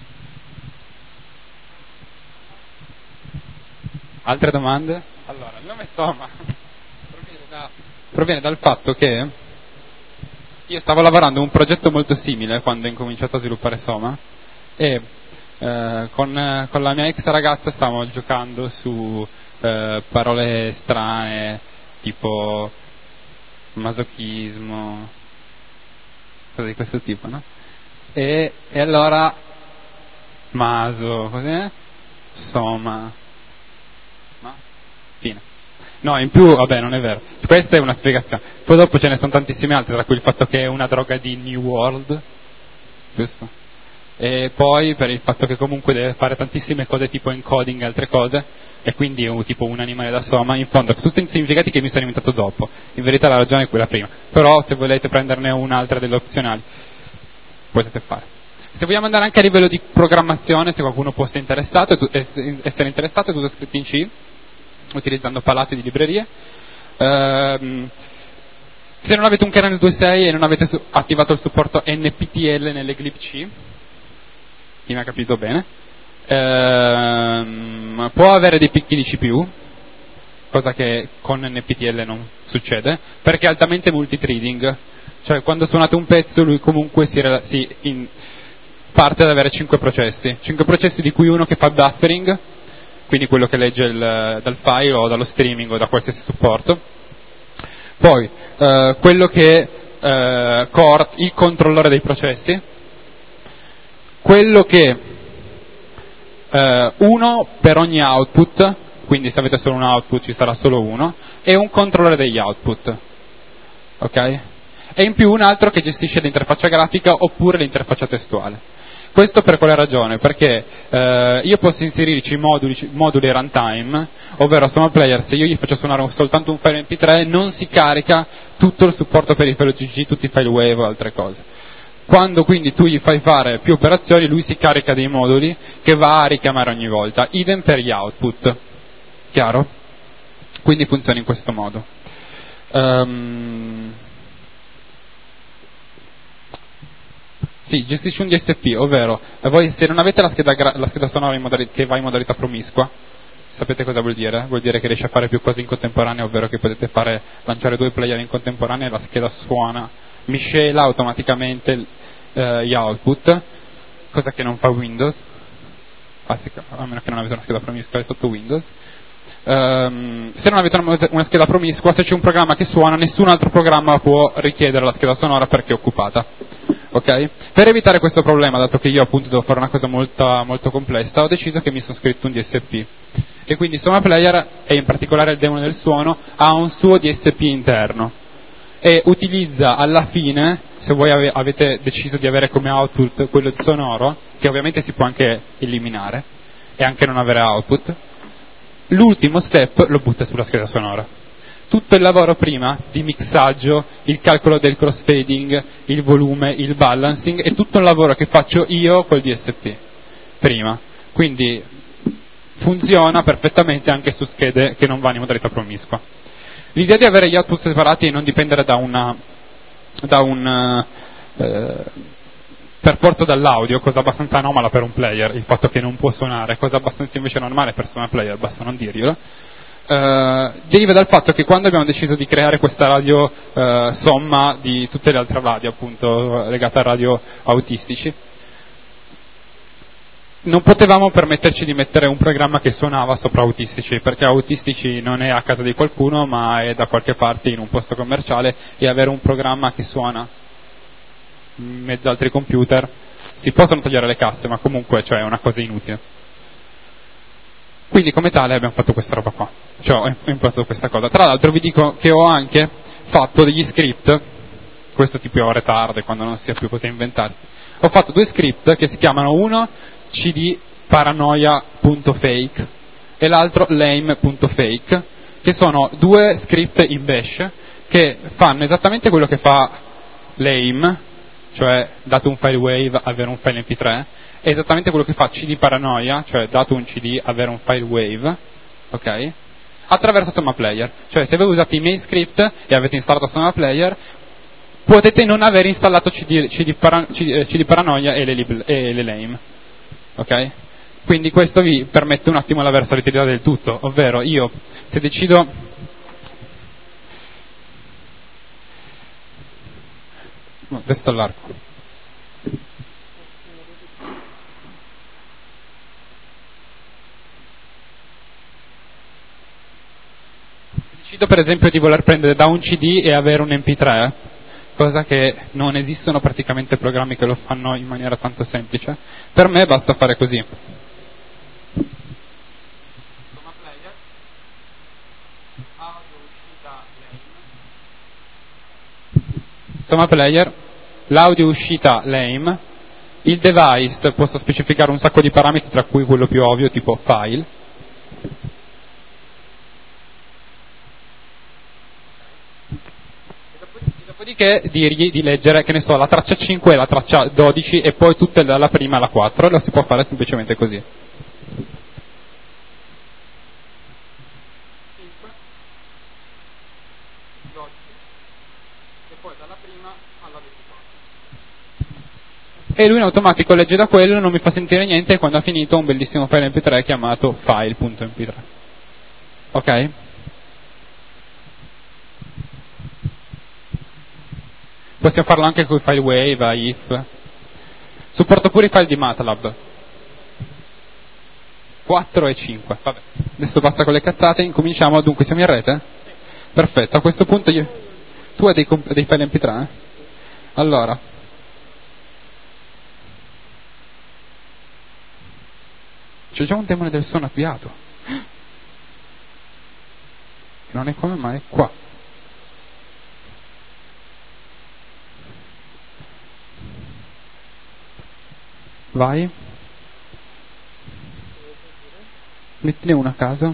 Altre domande? Allora, il nome Soma proviene dal fatto che io stavo lavorando a un progetto molto simile quando ho incominciato a sviluppare Soma e con la mia ex ragazza stavamo giocando su parole strane tipo masochismo, cose di questo tipo, no? E allora maso, cos'è? Soma, no? Fine. No, in più, vabbè, non è vero. Questa è una spiegazione. Poi dopo ce ne sono tantissime altre, tra cui il fatto che è una droga di New World, giusto? E poi per il fatto che comunque deve fare tantissime cose tipo encoding e altre cose, e quindi è tipo un animale da soma. In fondo, tutti significati che mi sono inventato dopo. In verità la ragione è quella prima. Però se volete prenderne un'altra delle opzionali, potete fare. Se vogliamo andare anche a livello di programmazione, se qualcuno può essere interessato, è tutto scritto in C, utilizzando palate di librerie. Se non avete un kernel 2.6 e non avete attivato il supporto NPTL nell'eclipse C, chi mi ha capito bene, può avere dei picchi di CPU, cosa che con NPTL non succede, perché è altamente multithreading, cioè quando suonate un pezzo lui comunque parte ad avere 5 processi di cui uno che fa buffering, quindi quello che legge dal file o dallo streaming o da qualsiasi supporto, poi quello che il controllore dei processi, quello che uno per ogni output, quindi se avete solo un output ci sarà solo uno, e un controllore degli output, ok? E in più un altro che gestisce l'interfaccia grafica oppure l'interfaccia testuale. Questo per quale ragione? Perché io posso inserirci moduli runtime, ovvero Soma Player, se io gli faccio suonare soltanto un file MP3 non si carica tutto il supporto per il file OGG, tutti i file WAV o altre cose. Quando quindi tu gli fai fare più operazioni, lui si carica dei moduli che va a richiamare ogni volta, idem per gli output. Chiaro? Quindi funziona in questo modo. Sì, gestisci un DSP, ovvero voi se non avete la scheda sonora che va in modalità promiscua, sapete cosa vuol dire? Vuol dire che riesce a fare più cose in contemporanea, ovvero che potete lanciare 2 player in contemporanea e la scheda suona, miscela automaticamente gli output, cosa che non fa Windows, a meno che non avete una scheda promiscua, è sotto Windows. Se non avete una scheda promiscua, se c'è un programma che suona, nessun altro programma può richiedere la scheda sonora perché è occupata. Okay? Per evitare questo problema, dato che io appunto devo fare una cosa molto, molto complessa, ho deciso che mi sono scritto un DSP. E quindi Soma Player, e in particolare il demone del suono, ha un suo DSP interno. E utilizza alla fine, se voi avete deciso di avere come output quello sonoro, che ovviamente si può anche eliminare, e anche non avere output, l'ultimo step lo butta sulla scheda sonora. Tutto il lavoro prima di mixaggio, il calcolo del crossfading, il volume, il balancing, è tutto un lavoro che faccio io col DSP prima. Quindi funziona perfettamente anche su schede che non vanno in modalità promiscua. L'idea di avere gli output separati e non dipendere da un percorso dall'audio, cosa abbastanza anomala per un player, il fatto che non può suonare, cosa abbastanza invece normale per Soma Player, basta non dirglielo, deriva dal fatto che quando abbiamo deciso di creare questa radio somma di tutte le altre radio appunto legate a radio autistici, non potevamo permetterci di mettere un programma che suonava sopra autistici, perché autistici non è a casa di qualcuno ma è da qualche parte in un posto commerciale, e avere un programma che suona in mezzo ad altri computer, si possono togliere le casse ma comunque cioè, è una cosa inutile. Quindi come tale abbiamo fatto questa roba qua, cioè ho impostato questa cosa. Tra l'altro vi dico che ho anche fatto degli script, questo tipo ore tarde quando non si sa più cosa inventarsi, ho fatto 2 script che si chiamano uno cdparanoia.fake e l'altro lame.fake, che sono 2 script in bash che fanno esattamente quello che fa lame, cioè dato un file wave avere un file mp3, è esattamente quello che fa cdparanoia, cioè dato un cd avere un file wave, ok? Attraverso Soma Player. Cioè se voi usate i main script e avete installato Soma Player, potete non aver installato cd paranoia e le lame, ok? Quindi questo vi permette un attimo la versatilità del tutto, ovvero io se decido adesso all'arco. decido per esempio di voler prendere da un CD e avere un MP3, cosa che non esistono praticamente programmi che lo fanno in maniera tanto semplice, per me basta fare così. Soma player, l'audio uscita lame, il device posso specificare un sacco di parametri tra cui quello più ovvio tipo file. Dopodiché dirgli di leggere, che ne so, la traccia 5 e la traccia 12 e poi tutte dalla prima alla 4, e lo si può fare semplicemente così. 5, 12 e poi dalla prima alla 24. E lui in automatico legge da quello, non mi fa sentire niente, e quando ha finito un bellissimo file mp3 chiamato file.mp3. Ok? Possiamo farlo anche con i file wave, if. Supporto pure i file di MATLAB. 4 e 5. Vabbè. Adesso basta con le cazzate, incominciamo. Dunque, siamo in rete? Perfetto, a questo punto io... Tu hai dei file mp3? Allora. C'è già un demone del suono avviato. Non è come mai, è qua. Vai. Mettine una a caso.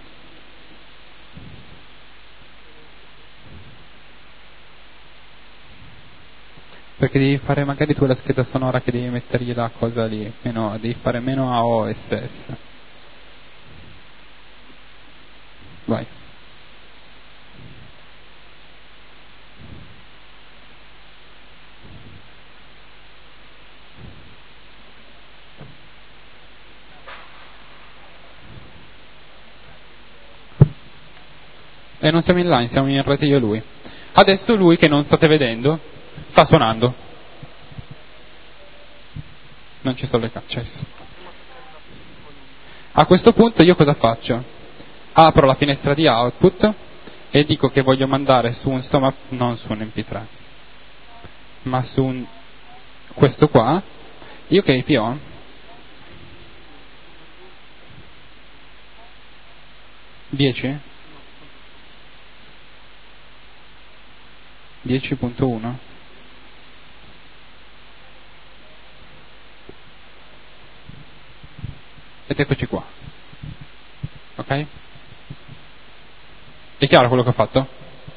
Perché devi fare magari tu la scheda sonora che devi mettergli la cosa lì, devi fare meno AOSS. Vai. E non siamo in line, siamo in rete io e lui. Adesso lui, che non state vedendo, sta suonando. Non ci sono le accessi. A questo punto io cosa faccio? Apro la finestra di output e dico che voglio mandare su un Soma, non su un MP3, ma su un questo qua. Io che IP ho? 10? 10.1? Ed eccoci qua. Ok? È chiaro quello che ho fatto?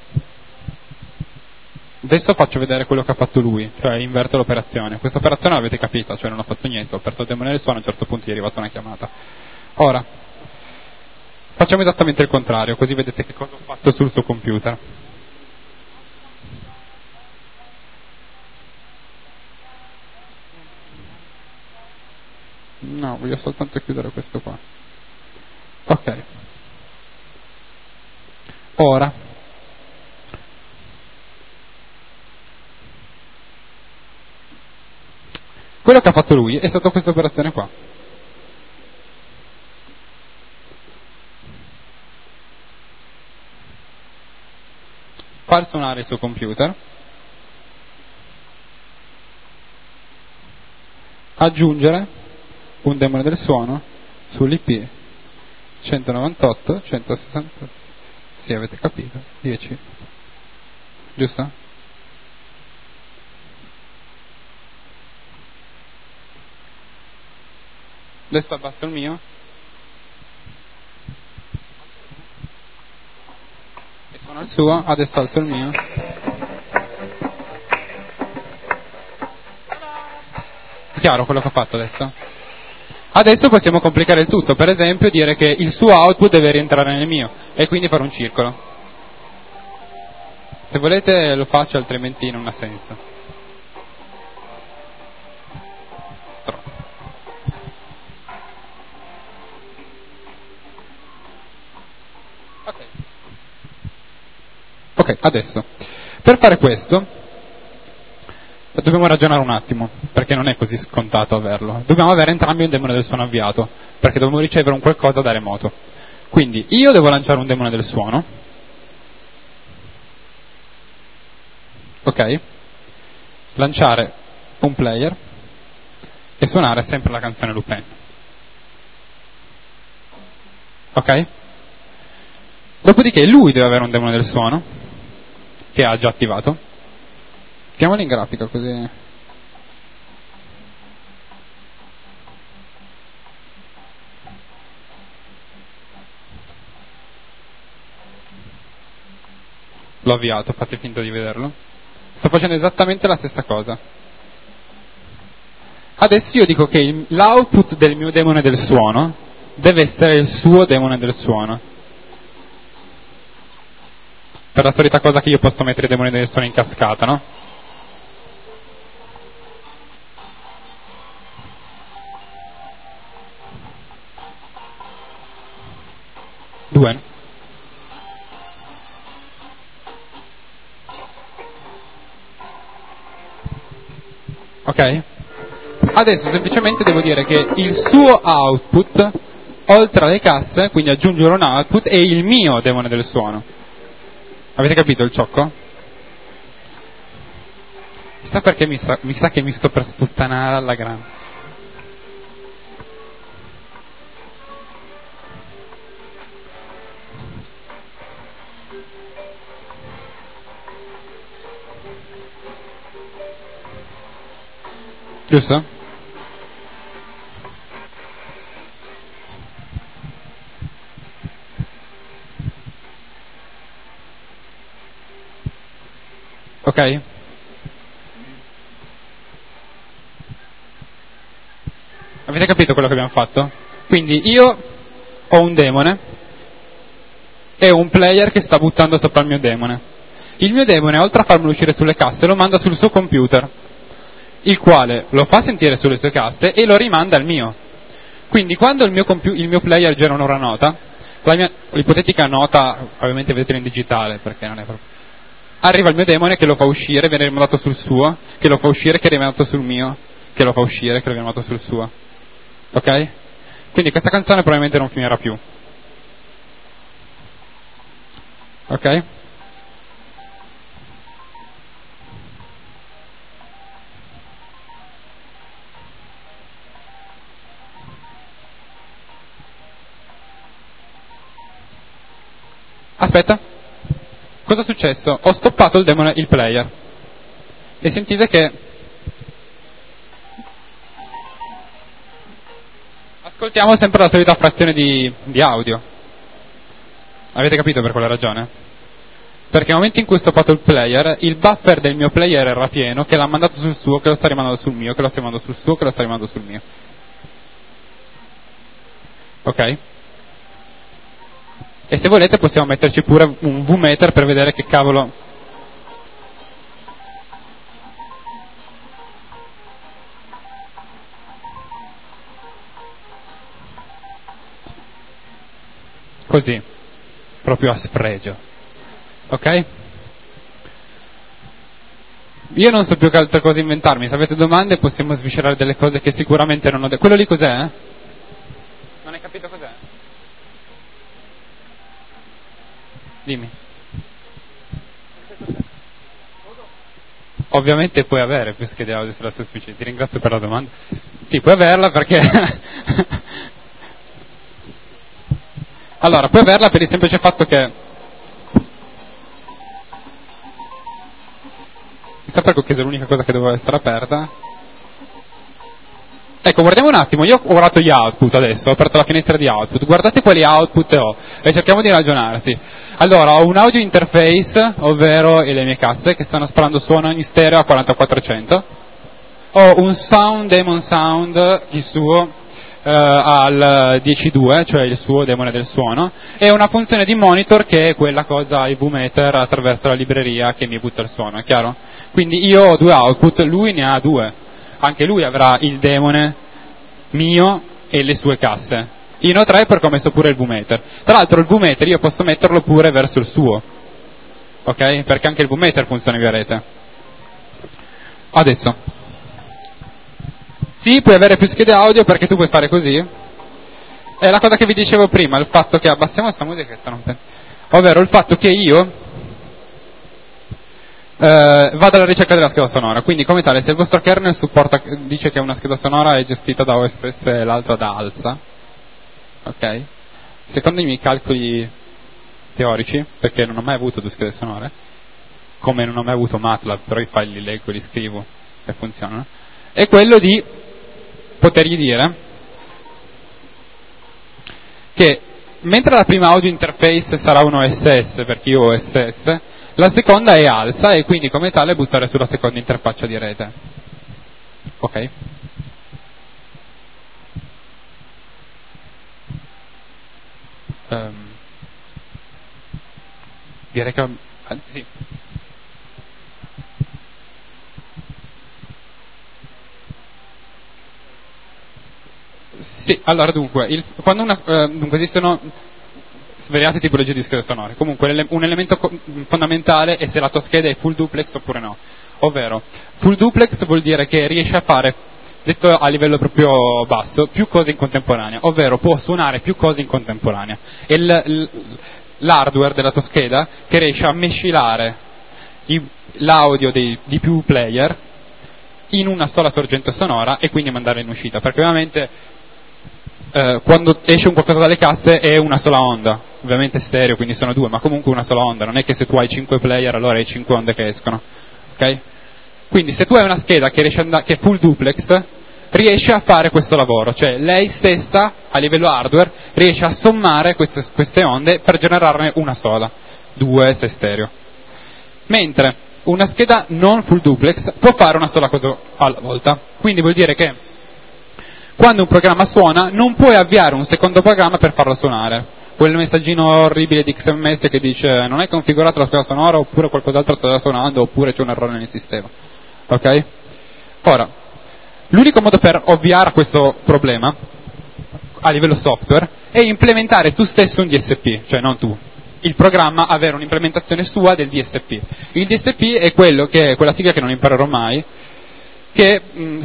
Adesso faccio vedere quello che ha fatto lui, cioè inverto l'operazione. Questa operazione l'avete capita, cioè non ho fatto niente, ho aperto il demone del suono, a un certo punto gli è arrivata una chiamata. Ora, facciamo esattamente il contrario, così vedete che cosa ho fatto sul suo computer. No, voglio soltanto chiudere questo qua. Ok. Ora. Quello che ha fatto lui è stata questa operazione qua. Far suonare il suo computer. Aggiungere un demone del suono sull'IP 198, 160, sì, avete capito, 10, giusto? Adesso abbasso il mio e suono il suo, adesso alzo il mio. È chiaro quello che ho fatto adesso? Adesso possiamo complicare il tutto, per esempio dire che il suo output deve rientrare nel mio e quindi fare un circolo. Se volete lo faccio, altrimenti non ha senso. Ok, adesso per fare questo dobbiamo ragionare un attimo, perché non è così scontato averlo. Dobbiamo avere entrambi un demone del suono avviato, perché dobbiamo ricevere un qualcosa da remoto. Quindi io devo lanciare un demone del suono, ok? Lanciare un player e suonare sempre la canzone Lupin. Ok? Dopodiché lui deve avere un demone del suono che ha già attivato. Mettiamolo in grafica così. L'ho avviato, fate finta di vederlo. Sto facendo esattamente la stessa cosa. Adesso io dico che l'output del mio demone del suono deve essere il suo demone del suono. Per la solita cosa che io posso mettere i demoni del suono in cascata, no? Due. Ok? Adesso semplicemente devo dire che il suo output, oltre alle casse, quindi aggiungere un output, è il mio demone del suono. Avete capito il ciocco? Chissà perché mi sa che mi sto per sputtanare alla grande. Giusto? Ok? Avete capito quello che abbiamo fatto? Quindi io ho un demone e un player che sta buttando sopra il mio demone. Il mio demone, oltre a farmelo uscire sulle casse, lo manda sul suo computer, il quale lo fa sentire sulle sue casse e lo rimanda al mio. Quindi quando il mio player genera un'ora nota, l'ipotetica nota, ovviamente vedetelo in digitale perché non è proprio... Arriva il mio demone che lo fa uscire, viene rimandato sul suo, che lo fa uscire, che è rimandato sul mio, che lo fa uscire, che lo viene rimandato sul suo. Ok? Quindi questa canzone probabilmente non finirà più. Ok? Aspetta. Cosa è successo? Ho stoppato il player. E sentite che... Ascoltiamo sempre la solita frazione di audio. Avete capito per quale ragione? Perché nel momento in cui ho stoppato il player, il buffer del mio player era pieno, che l'ha mandato sul suo, che lo sta rimandando sul mio, che lo sta rimandando sul suo, che lo sta rimandando sul mio. Ok? E se volete possiamo metterci pure un V-meter per vedere che cavolo... Così, proprio a sfregio. Ok? Io non so più che altre cose inventarmi, se avete domande possiamo sviscerare delle cose che sicuramente non ho detto. Quello lì cos'è? Non hai capito cos'è? Dimmi. Ovviamente puoi avere più schede audio sulla tua PC, ti ringrazio per la domanda. Sì, puoi averla perché... Allora, puoi averla per il semplice fatto che... Chissà perché ho chiesto l'unica cosa che doveva essere aperta. Ecco, guardiamo un attimo, io ho guardato gli output adesso, ho aperto la finestra di output, guardate quali output ho e cerchiamo di ragionarsi. Allora, ho un audio interface, ovvero le mie casse che stanno sparando suono in stereo a 4400, ho un sound, demon sound, il suo, al 10.2, cioè il suo demone del suono, e una funzione di monitor che è quella cosa, il V-meter attraverso la libreria che mi butta il suono, è chiaro? Quindi io ho due output, lui ne ha due. Anche lui avrà il demone mio e le sue casse. Io ne ho tre perché ho messo pure il V-meter. Tra l'altro il V-meter io posso metterlo pure verso il suo, ok? Perché anche il V-meter funziona via rete. Adesso, sì, puoi avere più schede audio perché tu puoi fare così. È la cosa che vi dicevo prima, il fatto che abbassiamo questa musica che sta rompendo. Ovvero il fatto che io vada alla ricerca della scheda sonora. Quindi come tale, se il vostro kernel dice che una scheda sonora è gestita da OSS e l'altra da ALSA, ok? Secondo i miei calcoli teorici, perché non ho mai avuto due schede sonore, come non ho mai avuto MATLAB, però i file li leggo, li scrivo e funzionano, è quello di potergli dire che mentre la prima audio interface sarà un OSS perché io ho OSS, la seconda è ALSA e quindi come tale buttare sulla seconda interfaccia di rete. Ok? Direi che... sì. Sì, allora dunque, dunque esistono svariate tipologie di schede sonore. Comunque un elemento fondamentale è se la tua scheda è full duplex oppure no. Ovvero, full duplex vuol dire che riesce a fare, detto a livello proprio basso, più cose in contemporanea, ovvero può suonare più cose in contemporanea. E l'hardware della tua scheda che riesce a mescilare l'audio di più player in una sola sorgente sonora e quindi mandarla in uscita, perché ovviamente quando esce un qualcosa dalle casse è una sola onda, ovviamente stereo, quindi sono due, ma comunque una sola onda, non è che se tu hai 5 player allora hai 5 onde che escono, ok? Quindi se tu hai una scheda che è full duplex, riesce a fare questo lavoro, cioè lei stessa a livello hardware riesce a sommare queste onde per generarne una sola, 2 se stereo. Mentre una scheda non full duplex può fare una sola cosa alla volta, quindi vuol dire che quando un programma suona non puoi avviare un secondo programma per farlo suonare. Quel messaggino orribile di XMS che dice non è configurata la scheda sonora oppure qualcos'altro sta suonando oppure c'è un errore nel sistema. Ok? Ora, l'unico modo per ovviare a questo problema a livello software è implementare tu stesso un DSP, cioè non tu. Il programma avere un'implementazione sua del DSP. Il DSP è quella sigla che non imparerò mai, che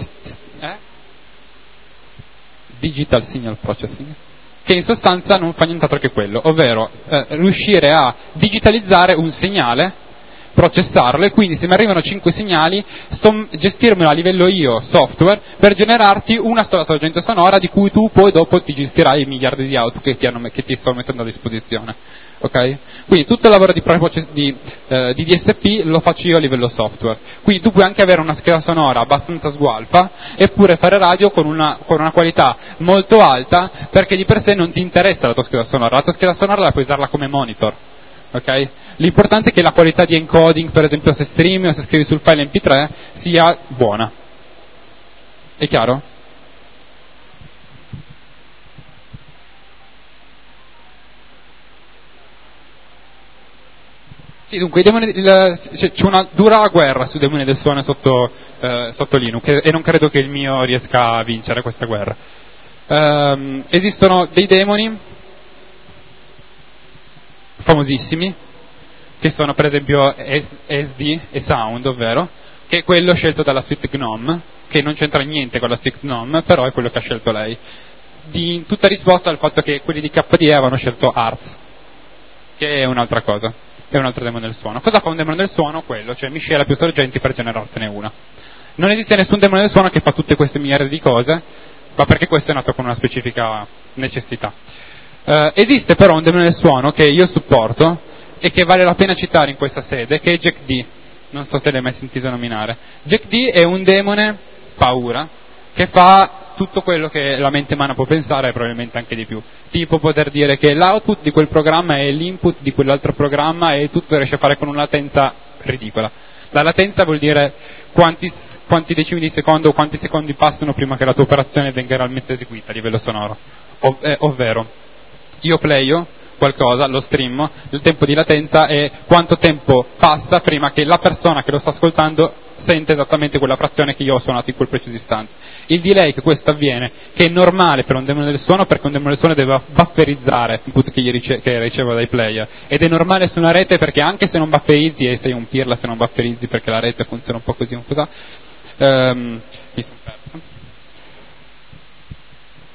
Digital Signal Processing, che in sostanza non fa nient'altro che quello, ovvero riuscire a digitalizzare un segnale, processarlo e quindi se mi arrivano 5 segnali gestirmelo a livello io software per generarti una sola sorgente sonora di cui tu poi dopo ti gestirai i miliardi di output che ti sto mettendo a disposizione. Okay? Quindi tutto il lavoro di DSP lo faccio io a livello software. Quindi tu puoi anche avere una scheda sonora abbastanza sgualfa eppure fare radio con una qualità molto alta perché di per sé non ti interessa la tua scheda sonora. La tua scheda sonora la puoi usarla come monitor. Okay? L'importante è che la qualità di encoding, per esempio se streami o se scrivi sul file MP3, sia buona. È chiaro? Sì, dunque c'è una dura guerra sui demoni del suono sotto Linux e non credo che il mio riesca a vincere questa guerra. Esistono dei demoni famosissimi che sono per esempio SD e Sound, ovvero che è quello scelto dalla suite GNOME, che non c'entra niente con la suite GNOME, però è quello che ha scelto lei. In tutta risposta al fatto che quelli di KDE avevano scelto Arts, che è un'altra cosa, è un altro demone del suono. Cosa fa un demone del suono? Quello, cioè miscela più sorgenti per generartene una. Non esiste nessun demone del suono che fa tutte queste miliardi di cose, ma perché questo è nato con una specifica necessità. Esiste però un demone del suono che io supporto e che vale la pena citare in questa sede, che è Jack D. Non so se l'hai mai sentito nominare. Jack D è un demone paura che fa tutto quello che la mente umana può pensare e probabilmente anche di più. Tipo poter dire che l'output di quel programma è l'input di quell'altro programma e tutto riesce a fare con una latenza ridicola. La latenza vuol dire quanti decimi di secondo o quanti secondi passano prima che la tua operazione venga realmente eseguita a livello sonoro. Ovvero, io playo qualcosa, lo stream, il tempo di latenza è quanto tempo passa prima che la persona che lo sta ascoltando sente esattamente quella frazione che io ho suonato in quel preciso istante. Il delay che questo avviene, che è normale per un demone del suono, perché un demone del suono deve bufferizzare l'input che riceve dai player, ed è normale su una rete perché anche se non bufferizzi, e sei un pirla se non bufferizzi perché la rete funziona un po' così, un po' così, mi sono perso.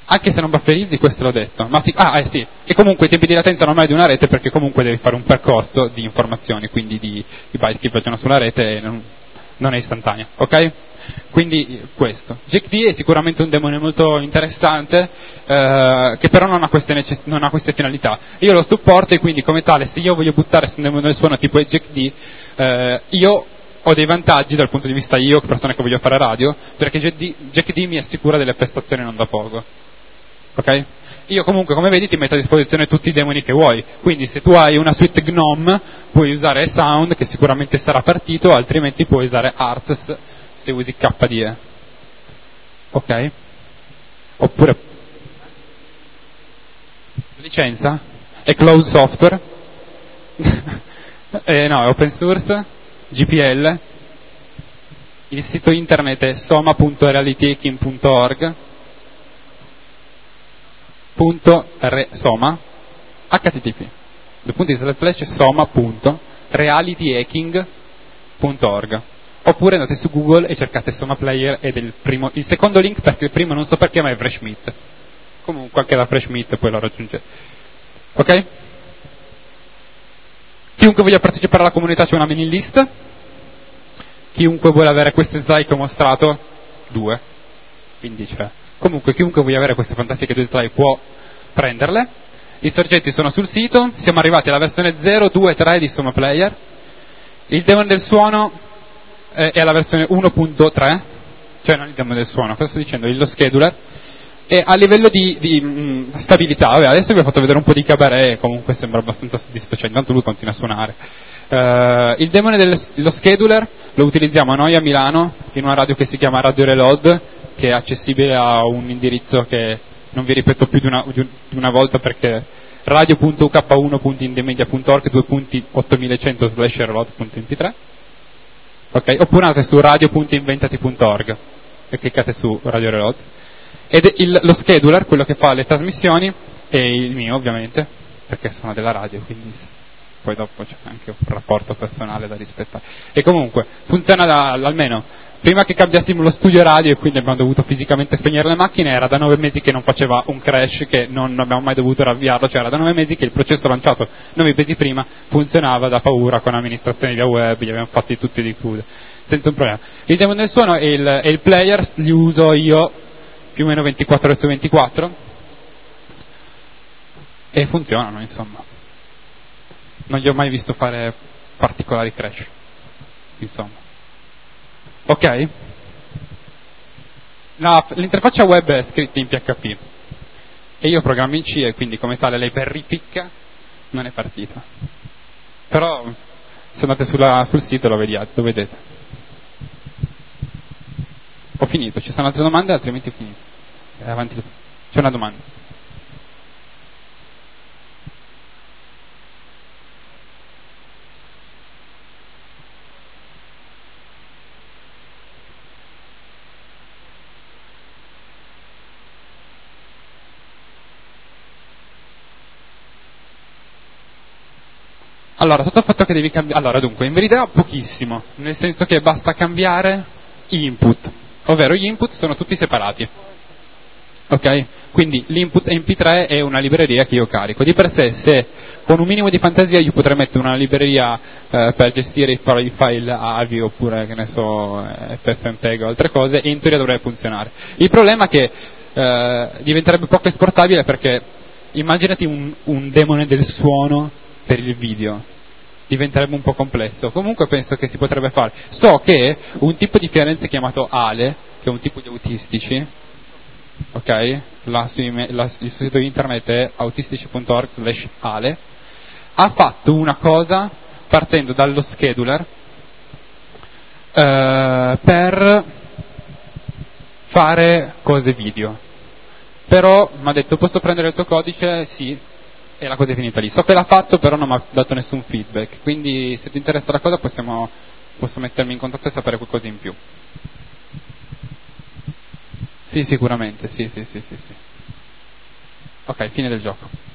Anche se non bufferizzi, questo l'ho detto. Ma sì, sì. E comunque i tempi di latenza normali di una rete, perché comunque devi fare un percorso di informazioni, quindi di byte che viaggiano sulla rete, e non è istantanea, ok? Quindi questo. JackD è sicuramente un demone molto interessante, che però non ha queste finalità. Io lo supporto e quindi come tale, se io voglio buttare su un demone del suono tipo JackD, io ho dei vantaggi dal punto di vista io, persona che voglio fare radio, perché JackD mi assicura delle prestazioni non da poco. Ok? Io comunque, come vedi, ti metto a disposizione tutti i demoni che vuoi, quindi se tu hai una suite GNOME puoi usare Sound, che sicuramente sarà partito, altrimenti puoi usare Arts se usi KDE. Ok? Oppure licenza? È closed software? No, è open source, GPL, il sito internet è soma.realityhacking.org, .soma http soma.realityhacking.org, oppure andate su Google e cercate Soma Player ed è il secondo link, perché il primo non so perché ma è Freshmeet, comunque anche da Freshmeet poi lo raggiungete, ok? Chiunque voglia partecipare alla comunità c'è una mailing list, chiunque vuole avere queste slide che ho mostrato, 2, quindi c'è. Comunque chiunque voglia avere queste fantastiche 2 slide può prenderle. I soggetti sono sul sito, siamo arrivati alla versione 0, 2, 3 di Soma Player. Il demone del suono è la versione 1.3, cioè non il demone del suono, cosa sto dicendo? Lo scheduler. E a livello di stabilità, vabbè, adesso vi ho fatto vedere un po' di cabaret, comunque sembra abbastanza soddisfacente, intanto lui continua a suonare. Il demone dello scheduler lo utilizziamo noi a Milano in una radio che si chiama Radio Reload, che è accessibile a un indirizzo che non vi ripeto più di una volta perché radio.uk1.indemedia.org 2.8100/reload.mp3, ok? Oppure andate su radio.inventati.org e cliccate su Radio Reload. Ed lo scheduler, quello che fa le trasmissioni, è il mio ovviamente, perché sono della radio, quindi poi dopo c'è anche un rapporto personale da rispettare. E comunque funziona almeno prima che cambiassimo lo studio radio e quindi abbiamo dovuto fisicamente spegnere le macchine, era da 9 mesi che non faceva un crash, che non abbiamo mai dovuto ravviarlo, cioè era da 9 mesi che il processo lanciato 9 mesi prima funzionava da paura con amministrazione via web, li abbiamo fatti tutti di CUDA, senza un problema. Il demone del suono e il player li uso io più o meno 24 ore su 24 e funzionano, insomma. Non gli ho mai visto fare particolari crash, insomma. Ok? L'interfaccia web è scritta in PHP e io programmo in C e quindi come tale lei per ripicca non è partita. Però se andate sul sito lo vedete. Ho finito, ci sono altre domande altrimenti ho finito. Avanti. C'è una domanda. Allora, sotto il fatto che devi cambiare... Allora, dunque, in verità pochissimo, nel senso che basta cambiare gli input, ovvero gli input sono tutti separati. Ok? Quindi l'input MP3 è una libreria che io carico. Di per sé, se con un minimo di fantasia io potrei mettere una libreria per gestire i file AVI oppure, che ne so, FFmpeg o altre cose, e in teoria dovrebbe funzionare. Il problema è che diventerebbe poco esportabile perché immaginati un demone del suono per il video, diventerebbe un po' complesso. Comunque penso che si potrebbe fare. So che un tipo di Firenze chiamato ALE, che è un tipo di autistici, ok? Il sito internet è autistici.org/ale, ha fatto una cosa partendo dallo scheduler per fare cose video. Però mi ha detto: posso prendere il tuo codice? Sì. E la cosa è finita lì. So che l'ha fatto, però non mi ha dato nessun feedback. Quindi se ti interessa la cosa posso mettermi in contatto e sapere qualcosa in più. Sì, sicuramente, sì. Ok, fine del gioco.